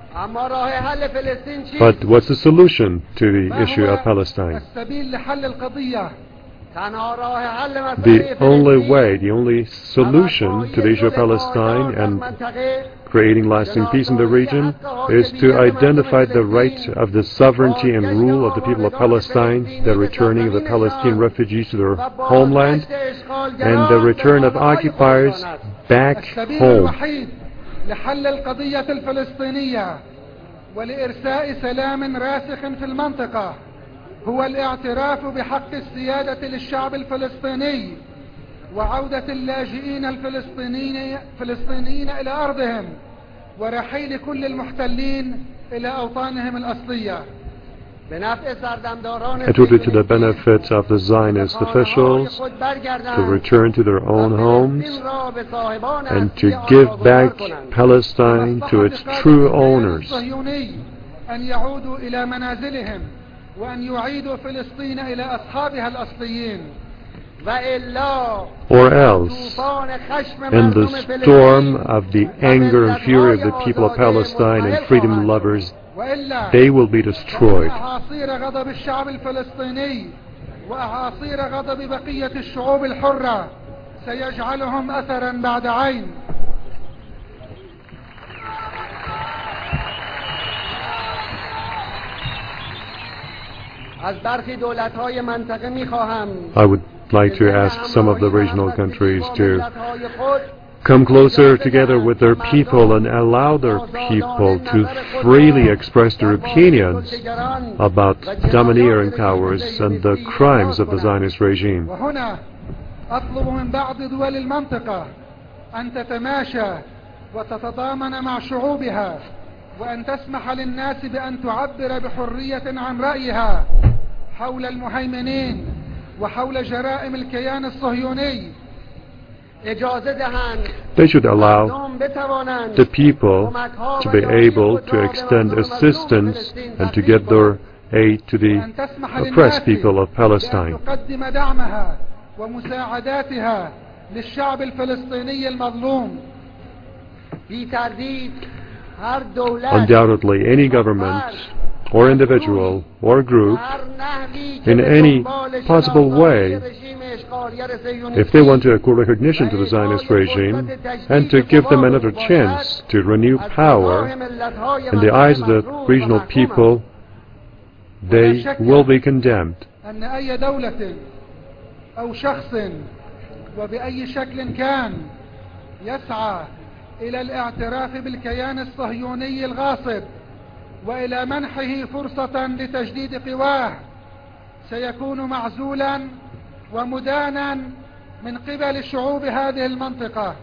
But what's the solution to the issue of Palestine? السبيل لحل القضية. The only way, the only solution to the issue of Palestine and creating lasting peace in the region is to identify the right of the sovereignty and rule of the people of Palestine, the returning of the Palestinian refugees to their homeland, and the return of occupiers back home. لحل القضية الفلسطينية ولإرساء سلام راسخ في المنطقة هو الاعتراف بحق السيادة للشعب الفلسطيني وعودة اللاجئين الفلسطينيين إلى أرضهم ورحيل كل المحتلين إلى أوطانهم الأصلية. It would be to the benefit of the Zionist officials to return to their own homes and to give back Palestine to its true owners. أن يعودوا إلى منازلهم وأن يعيدوا فلسطين إلى أصحابها الأصليين. Or else, in the storm of the anger and fury of the people of Palestine and freedom lovers, they will be destroyed. أعاصير غضب الشعب الفلسطيني وأعاصير غضب بقية الشعوب الحرة سيجعلهم أثرا بعد عين. I would like to ask some of the regional countries to come closer together with their people and allow their people to freely express their opinions about domineering powers and the crimes of the Zionist regime. وهنا أطلب من بعض دول المنطقة أن تتماشى وتتضامن مع شعوبها وأن تسمح للناس بأن تعبر بحرية عن رأيها حول المهيمنين وحول جرائم الكيان الصهيوني. They should allow the people to be able to extend assistance and to get their aid to the oppressed people of Palestine. تقدم دعمها ومساعداتها للشعب الفلسطيني المظلوم. Undoubtedly, any government or individual or group in any possible way, if they want to accord recognition to the Zionist regime and to give them another chance to renew power in the eyes of the regional people, they will be condemned. أن أي دولة أو شخص وبأي شكل كان يسعى إلى الاعتراف بالكيان الصهيوني الغاصب وإلى منحه فرصة لتجديد قواه سيكون معزولا ومدانا من قبل شعوب هذه المنطقة.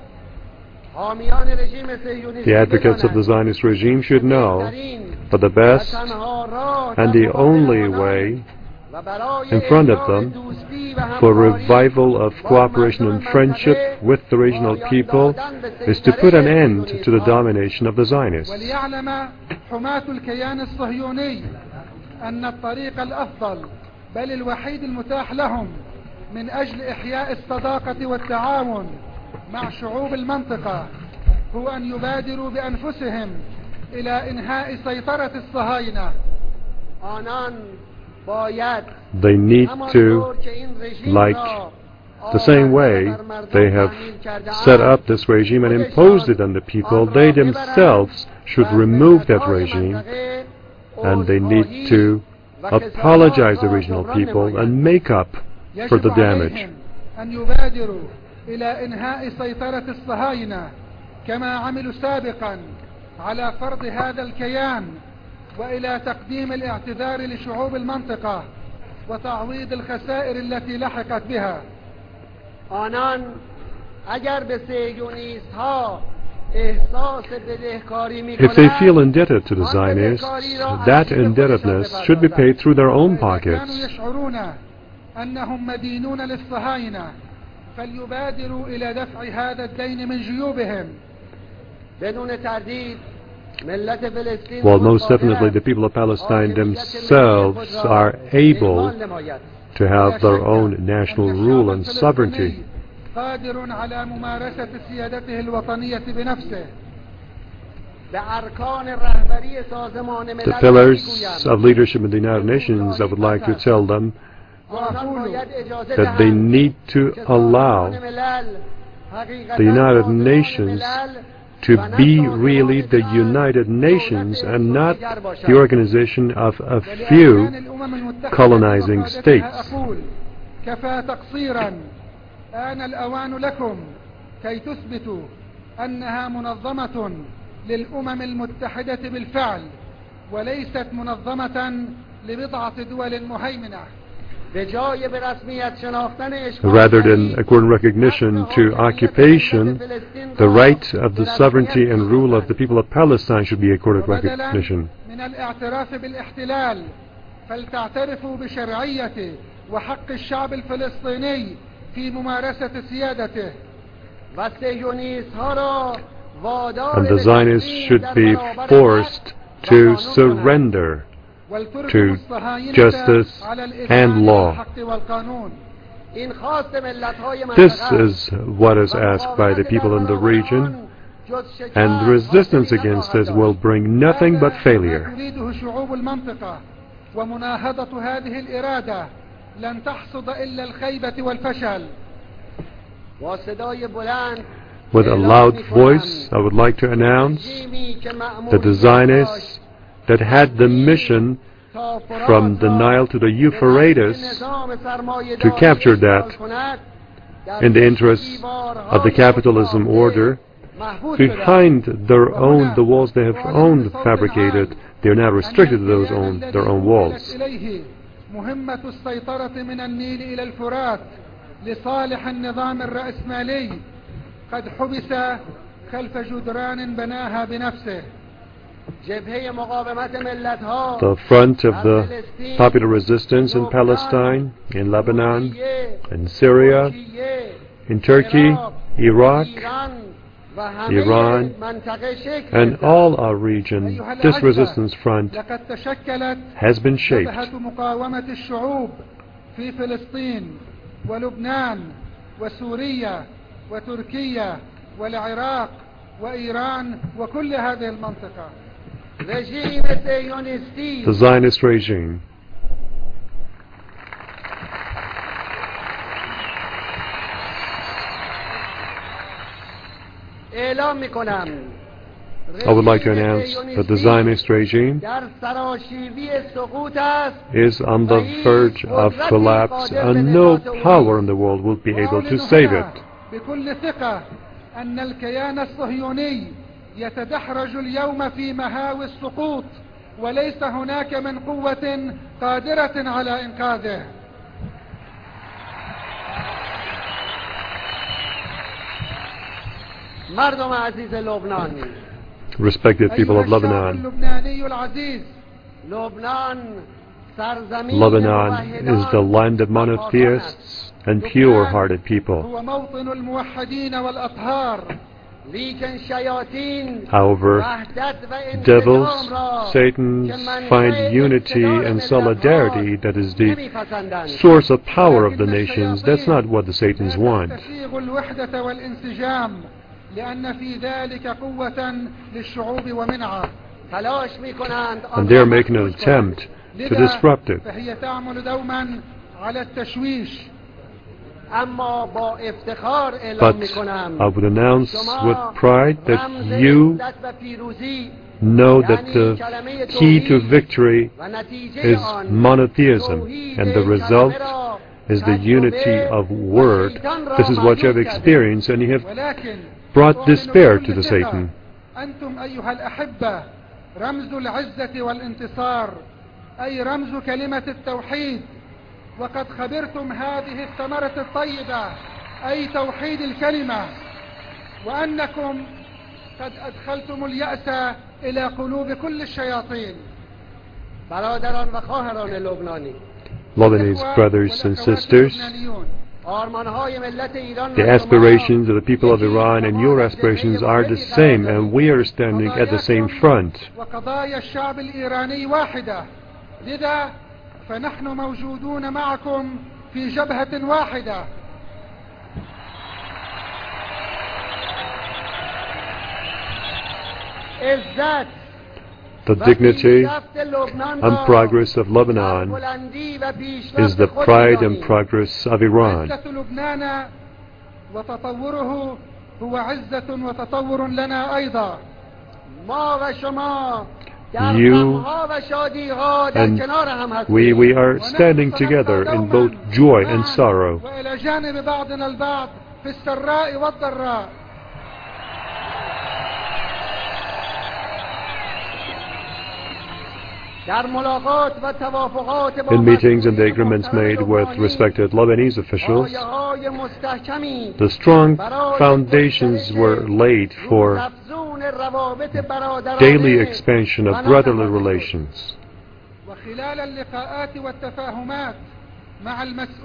The advocates of the Zionist regime should know that the best and the only way in front of them for revival of cooperation and friendship with the regional people is to put an end to the domination of the Zionists. وليعلم حماة الكيان الصهيوني أن الطريق الأفضل بل الوحيد المتاح لهم من أجل إحياء الصداقة والتعاون مع شعوب المنطقة هو أن يبادروا بأنفسهم إلى إنهاء سيطرة الصهاينة. They need to, like the same way they have set up this regime and imposed it on the people, they themselves should remove that regime, and they need to apologize to the regional people and make up for the damage. أن يبادروا إلى إنهاء سيطرة الصهاينة كما عملوا سابقا على فرض هذا الكيان وإلى تقديم الاعتذار لشعوب المنطقة وتعويض الخسائر التي لحقت بها. آنان اگر به صهیونیست ها احساس بدهکاری If they feel می‌کنند، indebted to the Zionists, that indebtedness should be paid through their own كانوا pockets. يشعرون أنهم مدينون للصهاينة فليبادروا إلى دفع هذا الدين من جيوبهم. بدون تردید ملت فلسطین While most definitely the people of Palestine themselves are able to have their own national rule and sovereignty. قادر على ممارسة سيادته الوطنية بنفسه. The pillars of leadership in the United Nations, I would like to tell them that they need to allow the United Nations to be really the United Nations and not the organization of a few colonizing states. كفى تقصيرا. آن الأوان لكم كي تثبتوا أنها منظمة للأمم المتحدة بالفعل وليست منظمة لبضعة دول مهيمنة. Rather than accord recognition to occupation, the right of the sovereignty and rule of the people of Palestine should be accorded recognition. من الاعتراف بالاحتلال فلتعترفوا بشرعية وحق الشعب الفلسطيني في ممارسة سيادته. And the Zionists should be forced to surrender to justice and law. This is what is asked by the people in the region, and resistance against this will bring nothing but failure. ومناهضة هذه الإرادة لن تحصد إلا الخيبة والفشل. With a loud voice, I would like to announce that the Zionists that had the mission from the Nile to the Euphrates to capture that in the interests of the capitalism order, behind the walls they have fabricated, they are now restricted to their own walls. مهمة السيطرة من النيل إلى الفرات لصالح النظام الرأسمالي قد حبس خلف جدران بناها بنفسه. The front of the popular resistance in Palestine, in Lebanon, in Syria, in Turkey, Iraq, Iran, and all our region, this resistance front has been shaped. مقاومة الشعوب في فلسطين ولبنان وسوريا وتركيا والعراق وإيران وكل هذه المنطقة. The Zionist regime I would like to announce that the Zionist regime is on the verge of collapse and no power in the world will be able to save it. أن الكيان الصهيوني يتدحرج اليوم في مهاوي السقوط وليس هناك من قوة قادرة على إنقاذه. مردم عزیز لبنان، Respected people of Lebanon, Lebanon is the land of monotheists and pure-hearted people. However, devils, Satans, find unity and solidarity that is the source of power of the nations. That's not what the Satans want. And they are making an attempt to disrupt it. But I would announce with pride that you know that the key to victory is monotheism, and the result is the unity of word. This is what you have experienced, and you have brought despair to the Satan. رمز العزة والانتصار، أي رمز كلمة التوحيد. وقد خبرتم هذه الثمرة الطيبة، أي توحيد الكلمة، وأنكم قد أدخلتم اليأس إلى قلوب كل الشياطين. برادران و خواهران لبنانی، Lebanese brothers and sisters, آرمان‌های ملت ایران the aspirations of the people of Iran and your aspirations are the same, and we are standing at the same front. وقضايا الشعب الإيراني واحدة، لذا فنحن موجودون معكم في جبهة واحدة. عزت The dignity and progress of Lebanon is the pride and progress of Iran. عزة لبنان وتطوره هو عزة وتطور لنا أيضا. ما و شما در You غم‌ها و شادی‌ها در and کنار هم هستیم. we are standing together in both joy and sorrow. وإلى جانب بعضنا البعض في السراء والضراء. در ملاقات و توافقات با In meetings and the مسئولین agreements محترم made with لبنانی، respected Lebanese officials, پایه‌های مستحکمی the strong برای foundations were laid for افزون روابط برادرانه daily expansion و of brotherly ناتوانی. relations. وخلال اللقاءات والتفاهمات مع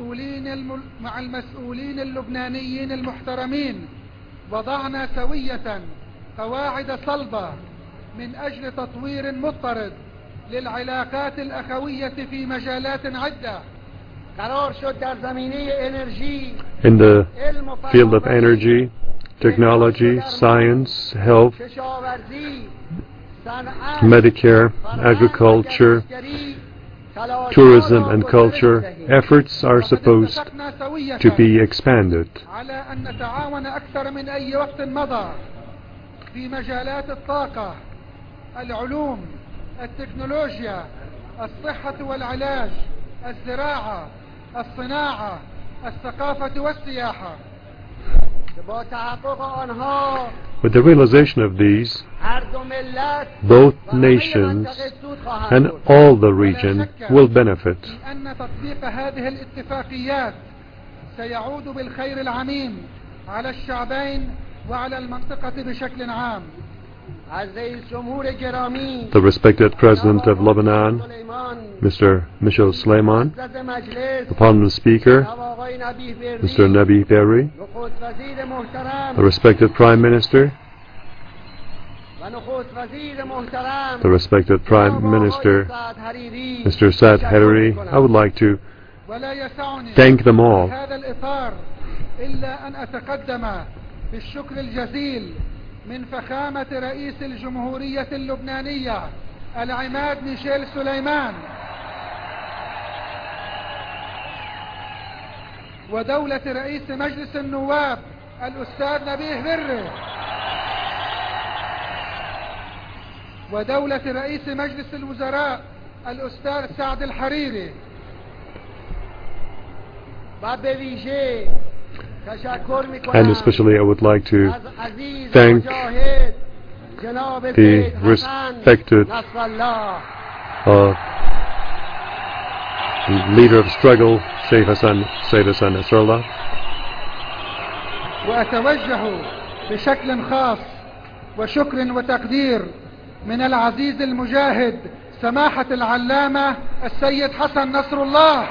المسؤولين اللبنانيين المحترمين، وضعنا سوية قواعد صلبة من أجل تطوير مضطرد للعلاقات الأخوية في مجالات عدة. قرار شد در زمینه انرژی، In the علم و field of فناوری، energy, technology, science, health, کشاورزی، صنعت، Medicare, فرهنگ، agriculture, گردشگری، تلاش‌ها tourism را and گسترش culture, دهیم. efforts are supposed اتفقنا سوية to be expanded. على أن نتعاون أكثر من أي وقت مضى في مجالات الطاقة، العلوم، التكنولوجيا، الصحة والعلاج، الزراعة، الصناعة، الثقافة والسياحة. با تحقق آنها With the realization of these, هر دو ملت both و همه nations منطقه سود خواهند and برد. all the region will benefit. أن تطبيق هذه الاتفاقيات سيعود بالخير العميم على الشعبين وعلى المنطقة بشكل عام. از رئیس جمهور گرامی The respected President of Lebanon, سلیمان، Mr. Michel Sleiman, عزت مجلس the Parliament Speaker, جناب آقای نبیه Mr. بردی، Nabi Berri, نخست وزیر محترم the respected Prime Minister, و نخست وزیر محترم the respected Prime جناب آقای Minister, سعد حریری، Mr. Saad تشکر Hariri. می‌کنم. I would like to ولا يسعني thank them all. في هذا الإطار إلا أن أتقدم بالشكر الجزيل من فخامة رئيس الجمهورية اللبنانية العماد ميشيل سليمان، ودولة رئيس مجلس النواب الأستاذ نبيه بري، ودولة رئيس مجلس الوزراء الأستاذ سعد الحريري. و به ویژه تشکر می‌کنم And especially I would like to از عزیز thank مجاهد جناب the سید حسن respected نصرالله، leader of struggle, Sayyid Hassan Nasrallah. وأتوجه بشكل خاص وشكر وتقدير من العزيز المجاهد سماحة العلامة السيد حسن نصر الله.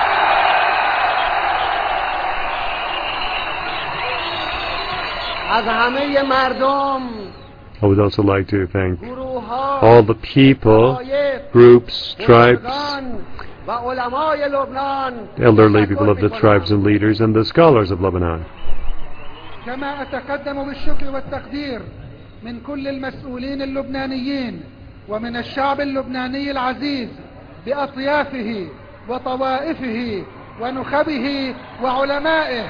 از همه مردم، I would also like to thank گروه‌ها، all the people, طوایف، groups, tribes, بزرگان و علمای لبنان، elderly تشکر people of the می‌کنم. tribes and leaders, and the scholars of Lebanon. كما أتقدم بالشكر والتقدير من كل المسؤولين اللبنانيين ومن الشعب اللبناني العزيز بأطيافه وطوائفه ونخبه وعلمائه.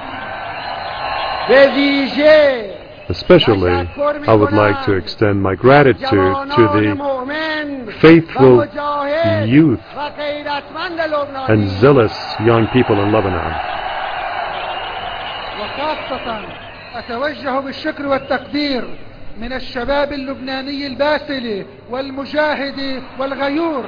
به ویژه Especially, I would like to extend my gratitude to جوانان the مؤمن faithful و مجاهد youth و غیرتمند لبنانی and zealous young people in Lebanon. وخاصة أتوجه بالشكر والتقدير من الشباب اللبناني الباسل والمجاهد والغيور.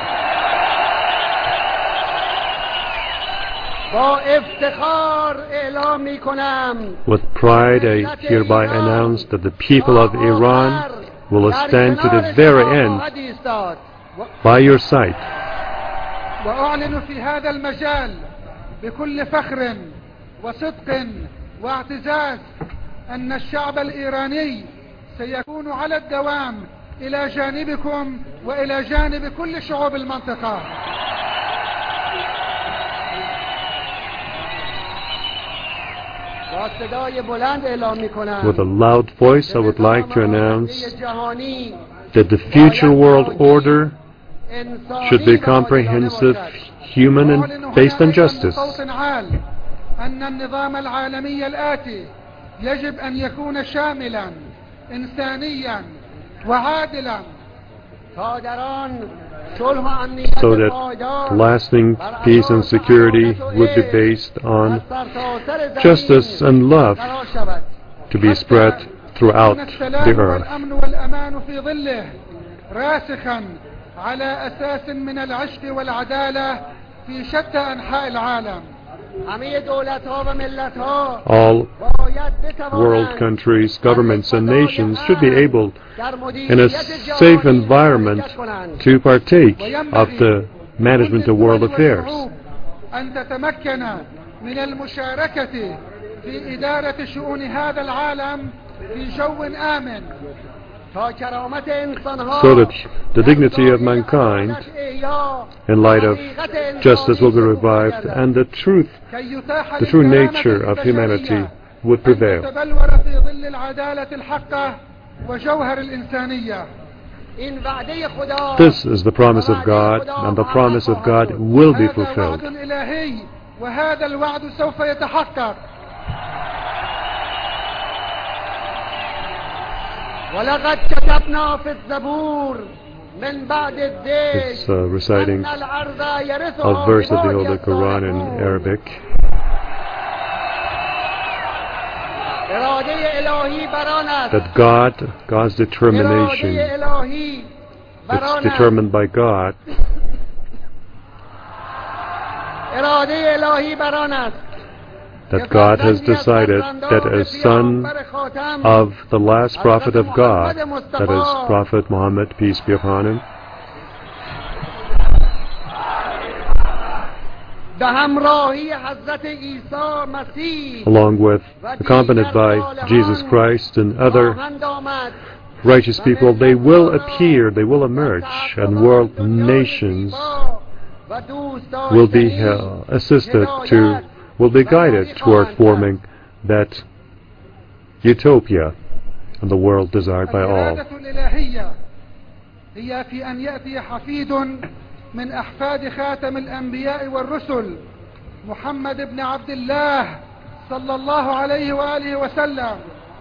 با افتخار اعلام میکنم With pride, I hereby announce that the people of Iran will stand to the very end by your side. وأعلن في هذا المجال بكل فخر وصدق واعتزاز أن الشعب الإيراني سيكون على الدوام إلى جانبكم وإلى جانب كل شعوب المنطقة. With a loud voice, I would like to announce that the future world order should be comprehensive, human, and based on justice. أن النظام العالمي الآتي يجب أن يكون شاملا إنسانيا وعادلا so that lasting peace and security would be based on justice and love to be spread throughout the earth. والأمن والأمان في ظله راسخا على أساس من العشق والعدالة في شتى أنحاء العالم. All world countries, governments, and nations should be able, in a safe environment, to partake of the management of world affairs. أن تتمكن من المشاركة في إدارة شؤون هذا العالم في جو آمن. So that the dignity of mankind, in light of justice, will be revived, and the true nature of humanity would prevail. This is the promise of God, and the promise of God will be fulfilled. ولقد كتبنا في الزبور من بعد الدين It's reciting a verse of the Holy Quran in Arabic. That God's determination, it's determined by God. That God has decided that as son of the last prophet of God, that is Prophet Muhammad, peace be upon him, along with, accompanied by Jesus Christ and other righteous people, they will appear, they will emerge, and world nations will be assisted to, will be guided toward forming that utopia and the world desired by all. هي في أن يأتي حفيد من أحفاد خاتم الأنبياء والرسل محمد بن عبد الله صلى الله عليه وآله وسلم.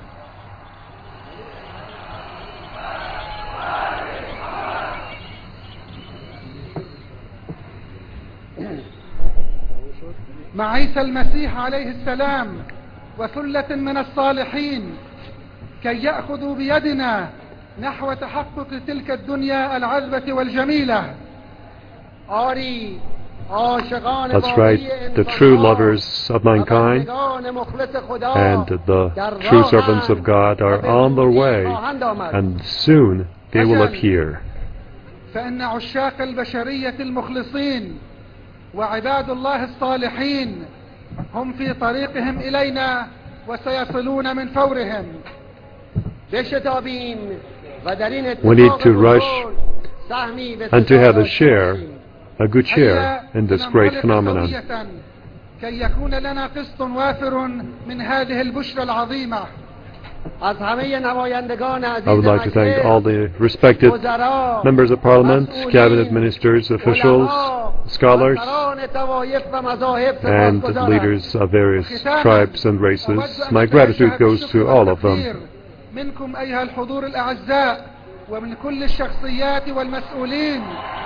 مع عيسى المسيح عليه السلام وثلة من الصالحين كي يأخذوا بيدنا نحو تحقق تلك الدنيا العذبة والجميلة. That's right, the true lovers of mankind and the true servants of God are on their way, and soon they will appear. فإن عشاق البشرية المخلصين وعباد الله الصالحين هم في طريقهم إلينا وسيصلون من فورهم. We need to rush and to have a good share in this great phenomenon. كي يكون لنا قسط وافر من هذه البشرى العظيمة. I would like to thank all the respected members of parliament, cabinet ministers, officials, scholars, and leaders of various tribes and races. My gratitude goes to all of them. منكم أيها الحضور الأعزاء ومن كل الشخصيات والمسؤولين.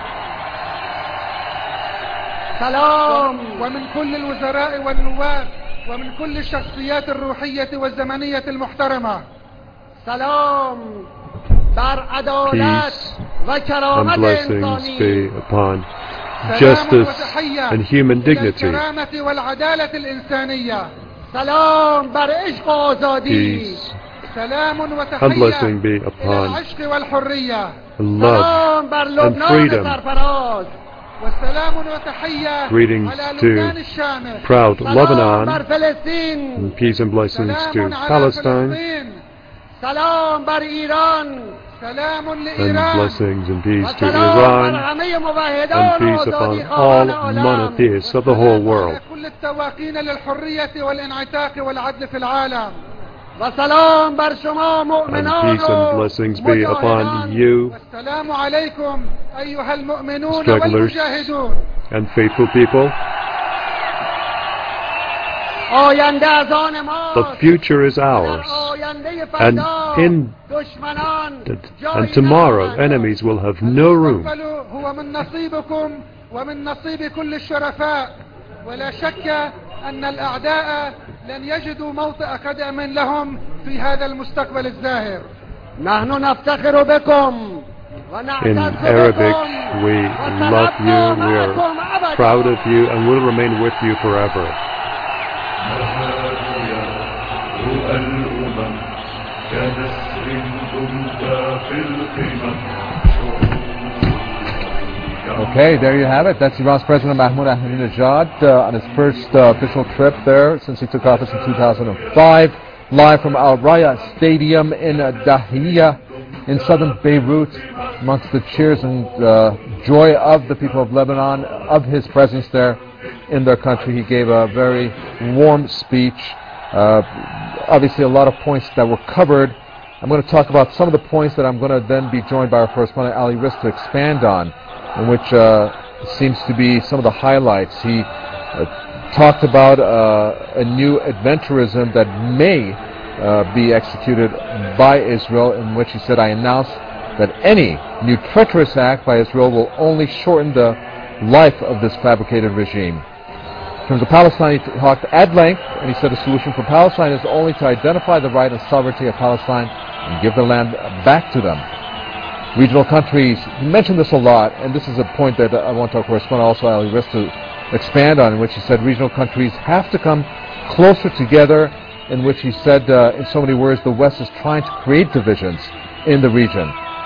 سلام. ومن كل الوزراء والنواب ومن كل الشخصيات الروحية والزمنية المحترمة. سلام بر عدالت و and کرامت blessings انسانی. be upon سلام justice وتحية and human إلى dignity. الكرامة والعدالة الإنسانية. سلام بر عشق و آزادی. Peace سلام and وتحية blessing be إلى upon العشق والحرية. love سلام بر لبنان freedom. سرفراز. والسلام وتحية Greetings على to لبنان الشامخ. proud سلام بر Lebanon, فلسطین. and peace and blessings to سلام على Palestine, فلسطين. سلام بر ایران. سلام and لإيران. blessings and peace و to سلام بر Iran, همه and موحدان و peace آزادی upon خواهان all عالم. monotheists of the whole والسلام world. على كل التواقين للحرية والانعتاق والعدل في العالم. و سلام بر شما And مؤمنان peace and و blessings be upon مجاهدان. you, والسلام عليكم أيها المؤمنون strugglers والمجاهدون. and faithful people. آینده از آن ما. The future is ours, آینده and فردا in دشمنان and tomorrow enemies will have no room. المستقبل هو من نصيبكم ومن نصيب كل الشرفاء، ولا شك أن الأعداء لن يجدوا موطئ قدم لهم في هذا المستقبل الزاهر. نحن نفتخر بكم In ونعتز Arabic, بكم we love you, we are proud of you, and will remain with you forever. Okay, there you have it. That's Iran's President Mahmoud Ahmadinejad on his first official trip there since he took office in 2005. Live from Al Raya Stadium in Dahiyya in southern Beirut, amongst the cheers and joy of the people of Lebanon, of his presence there in their country. He gave a very warm speech. Obviously, a lot of points that were covered. I'm going to talk about some of the points that I'm going to then be joined by our correspondent Ali Risk to expand on, in which seems to be some of the highlights. He talked about a new adventurism that may be executed by Israel, in which he said, I announce that any new treacherous act by Israel will only shorten the life of this fabricated regime. In terms of Palestine, he talked at length, and he said the solution for Palestine is only to identify the right and sovereignty of Palestine and give the land back to them. Regional countries, he mentioned this a lot, and this is a point that I want our correspondent also, Ali Risk, to expand on, in which he said regional countries have to come closer together, in which he said, in so many words, the West is trying to create divisions in the region.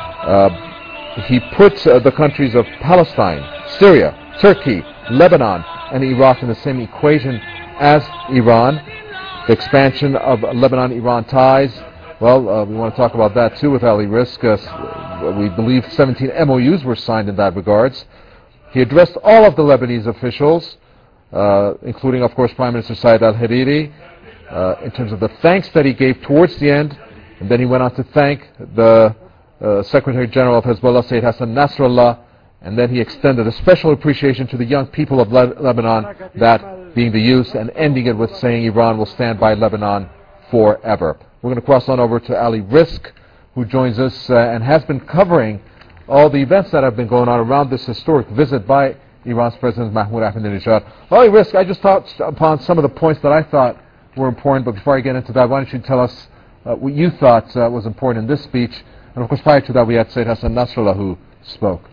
He puts the countries of Palestine, Syria, Turkey, Lebanon, and Iraq in the same equation as Iran. The expansion of Lebanon-Iran ties, well, we want to talk about that too with Ali Risk. We believe 17 MOUs were signed in that regards. He addressed all of the Lebanese officials, including, of course, Prime Minister Saad al-Hariri, in terms of the thanks that he gave towards the end. And then he went on to thank the Secretary General of Hezbollah, Sayyid Hassan Nasrallah, and then he extended a special appreciation to the young people of Lebanon, that being the youth, and ending it with saying Iran will stand by Lebanon forever. We're going to cross on over to Ali Risk, who joins us and has been covering all the events that have been going on around this historic visit by Iran's President Mahmoud Ahmadinejad. Ali Risk, I just touched upon some of the points that I thought were important, but before I get into that, why don't you tell us what you thought was important in this speech? And of course, prior to that, we had Sayyid Hassan Nasrallah who spoke.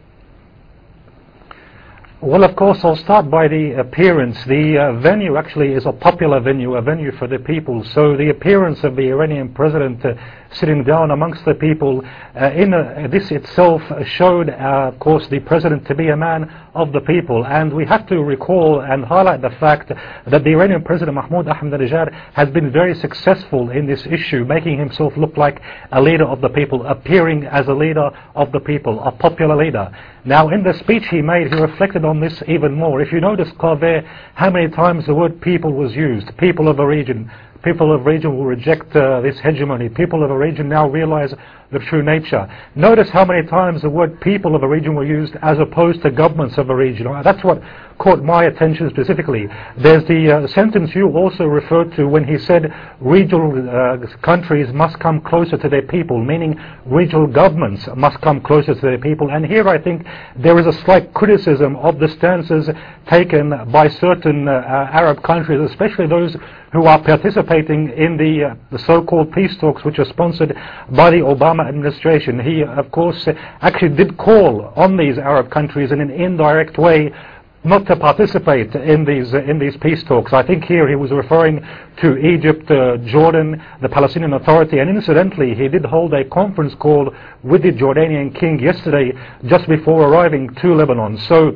Well, of course, I'll start by the appearance. The venue actually is a popular venue, a venue for the people. So the appearance of the Iranian president sitting down amongst the people, this itself showed, of course, the president to be a man of the people. And we have to recall and highlight the fact that the Iranian president, Mahmoud Ahmadinejad, has been very successful in this issue, making himself look like a leader of the people, appearing as a leader of the people, a popular leader. Now, in the speech he made, he reflected on this even more. If you notice, Kaveh, how many times the word people was used, people of a region. People of a region will reject this hegemony. People of a region now realize the true nature. Notice how many times the word people of a region were used as opposed to governments of a region. That's what caught my attention specifically. There's the sentence you also referred to when he said regional countries must come closer to their people, meaning regional governments must come closer to their people. And here I think there is a slight criticism of the stances taken by certain Arab countries, especially those who are participating in the so-called peace talks which are sponsored by the Obama administration. He, of course, actually did call on these Arab countries in an indirect way not to participate in these peace talks. I think here he was referring to Egypt, Jordan, the Palestinian Authority, and incidentally he did hold a conference call with the Jordanian king yesterday just before arriving to Lebanon. So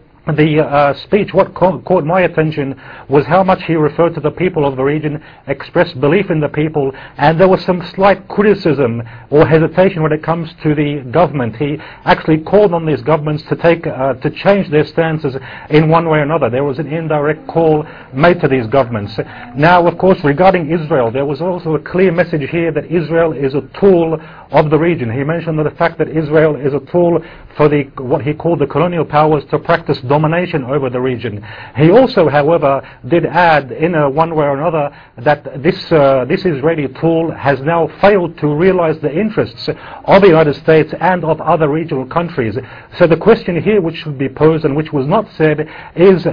the speech, what caught my attention was how much he referred to the people of the region, expressed belief in the people, and there was some slight criticism or hesitation when it comes to the government. He actually called on these governments to change their stances in one way or another. There was an indirect call made to these governments. Now, of course, regarding Israel, there was also a clear message here that Israel is a tool of the region. He mentioned the fact that Israel is a tool for what he called the colonial powers to practice domination over the region. He also, however, did add in one way or another that this Israeli tool has now failed to realize the interests of the United States and of other regional countries. So the question here which should be posed and which was not said is,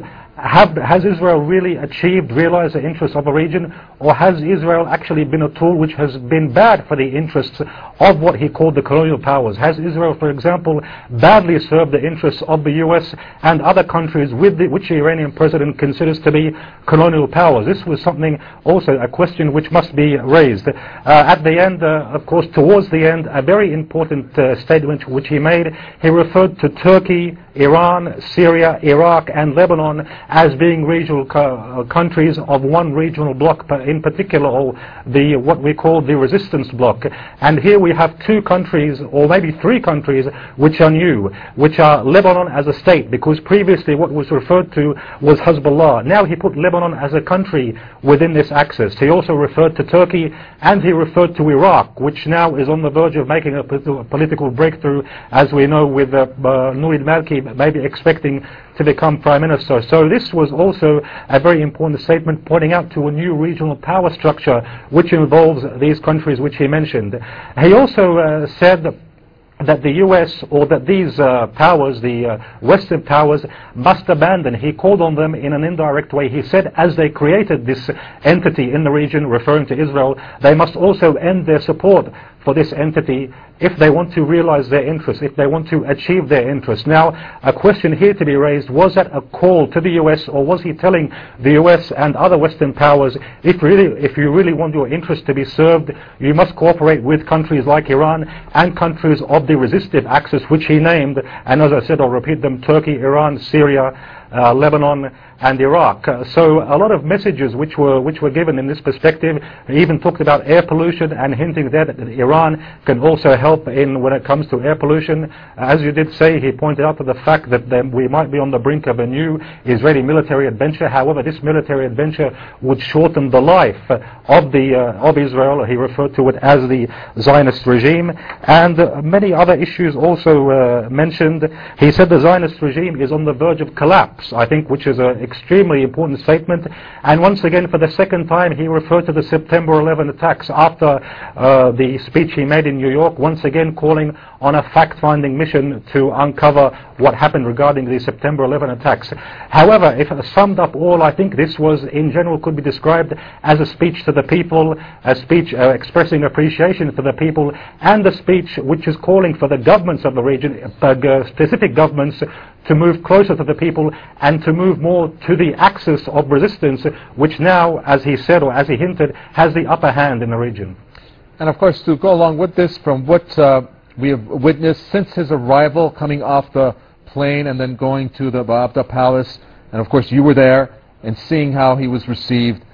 has Israel really realized the interests of a region, or has Israel actually been a tool which has been bad for the interests of what he called the colonial powers? Has Israel, for example, badly served the interests of the US and other countries which the Iranian president considers to be colonial powers? This was something, also a question which must be raised. At the end, of course, towards the end, a very important statement which he made, he referred to Turkey, Iran, Syria, Iraq and Lebanon as being regional countries of one regional bloc, in particular, or what we call the resistance bloc. And here we have two countries, or maybe three countries, which are new, which are Lebanon as a state, because previously what was referred to was Hezbollah. Now he put Lebanon as a country within this axis. He also referred to Turkey, and he referred to Iraq, which now is on the verge of making a political breakthrough, as we know, with Nourid Malki maybe expecting to become Prime Minister. So this was also a very important statement pointing out to a new regional power structure which involves these countries which he mentioned. He also said that the US, or that these powers, the Western powers, must abandon. He called on them in an indirect way. He said as they created this entity in the region, referring to Israel, they must also end their support for this entity if they want to realize their interests, if they want to achieve their interests. Now, a question here to be raised, was that a call to the US, or was he telling the US and other Western powers, if you really want your interests to be served, you must cooperate with countries like Iran and countries of the resistive axis, which he named, and as I said, I'll repeat them, Turkey, Iran, Syria, Lebanon and Iraq. So a lot of messages which were given in this perspective. He even talked about air pollution and hinting there that Iran can also help when it comes to air pollution. As you did say, he pointed out to the fact that we might be on the brink of a new Israeli military adventure. However, this military adventure would shorten the life of Israel. He referred to it as the Zionist regime, and many other issues also mentioned. He said the Zionist regime is on the verge of collapse, I think, which is an extremely important statement. And once again, for the second time, he referred to the September 11 attacks after the speech he made in New York, once again calling on a fact-finding mission to uncover what happened regarding the September 11 attacks. However, if summed up all, I think this was, in general, could be described as a speech to the people, a speech expressing appreciation for the people, and a speech which is calling for the governments of the region, specific governments, to move closer to the people and to move more to the axis of resistance, which now, as he said, or as he hinted, has the upper hand in the region. And of course, to go along with this, from what we have witnessed since his arrival, coming off the plane and then going to the Ba'abda Palace, and of course you were there, and seeing how he was received,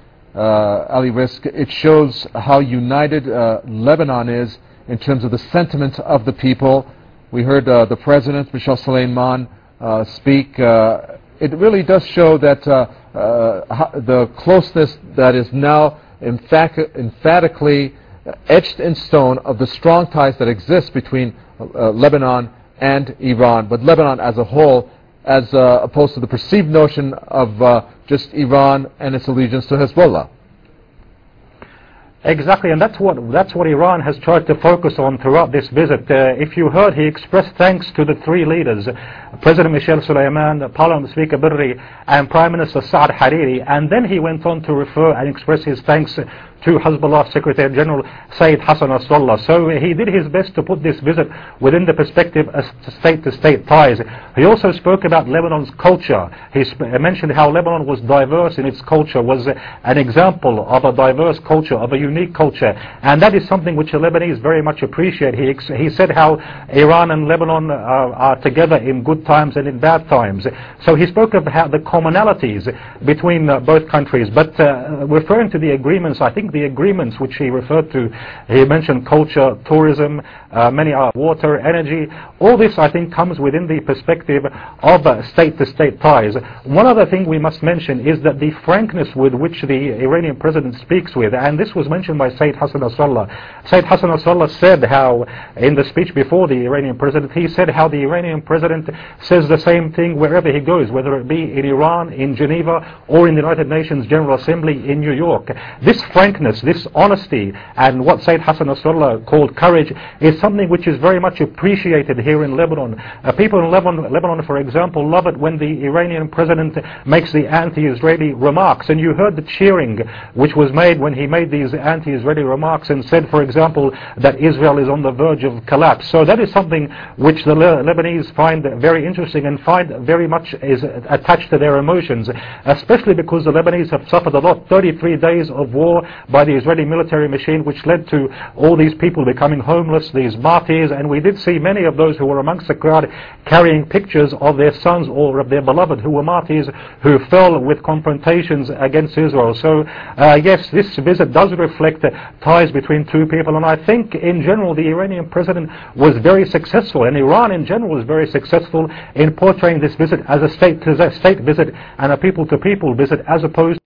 Ali Rizk, it shows how united Lebanon is in terms of the sentiment of the people. We heard the President, Michel Suleiman, speak. It really does show that the closeness that is now emphatically etched in stone of the strong ties that exist between Lebanon and Iran, but Lebanon as a whole, as opposed to the perceived notion of just Iran and its allegiance to Hezbollah. Exactly, and that's what Iran has tried to focus on throughout this visit. If you heard, he expressed thanks to the three leaders, President Michel Suleiman, Parliament Speaker Birri, and Prime Minister Saad Hariri, and then he went on to refer and express his thanks to Hezbollah Secretary General Sayyid Hassan Nasrallah. So he did his best to put this visit within the perspective of state-to-state ties. He also spoke about Lebanon's culture. He mentioned how Lebanon was diverse in its culture, was an example of a diverse culture, of a unique culture, and that is something which the Lebanese very much appreciate. He said how Iran and Lebanon are together in good times and in bad times. So he spoke of how the commonalities between both countries, but referring to the agreements, I think the agreements which he referred to, he mentioned culture, tourism, many are water, energy. All this, I think, comes within the perspective of state-to-state ties. One other thing we must mention is that the frankness with which the Iranian president speaks with, and this was mentioned by Sayyid Hassan Nasrallah. Sayyid Hassan Nasrallah said how, in the speech before the Iranian president, he said how the Iranian president says the same thing wherever he goes, whether it be in Iran, in Geneva, or in the United Nations General Assembly in New York. This frankness, this honesty, and what Sayyid Hassan Nasrallah called courage, is something which is very much appreciated here in Lebanon. People in Lebanon, for example, love it when the Iranian president makes the anti-Israeli remarks, and you heard the cheering which was made when he made these anti-Israeli remarks and said, for example, that Israel is on the verge of collapse. So that is something which the Lebanese find very interesting and find very much is attached to their emotions, especially because the Lebanese have suffered a lot. 33 days of war by the Israeli military machine, which led to all these people becoming homeless, these martyrs, and we did see many of those who were amongst the crowd carrying pictures of their sons or of their beloved who were martyrs, who fell with confrontations against Israel. So yes, this visit does reflect ties between two people, and I think in general the Iranian president was very successful, and Iran in general was very successful in portraying this visit as a state-to-state visit and a people-to-people visit, as opposed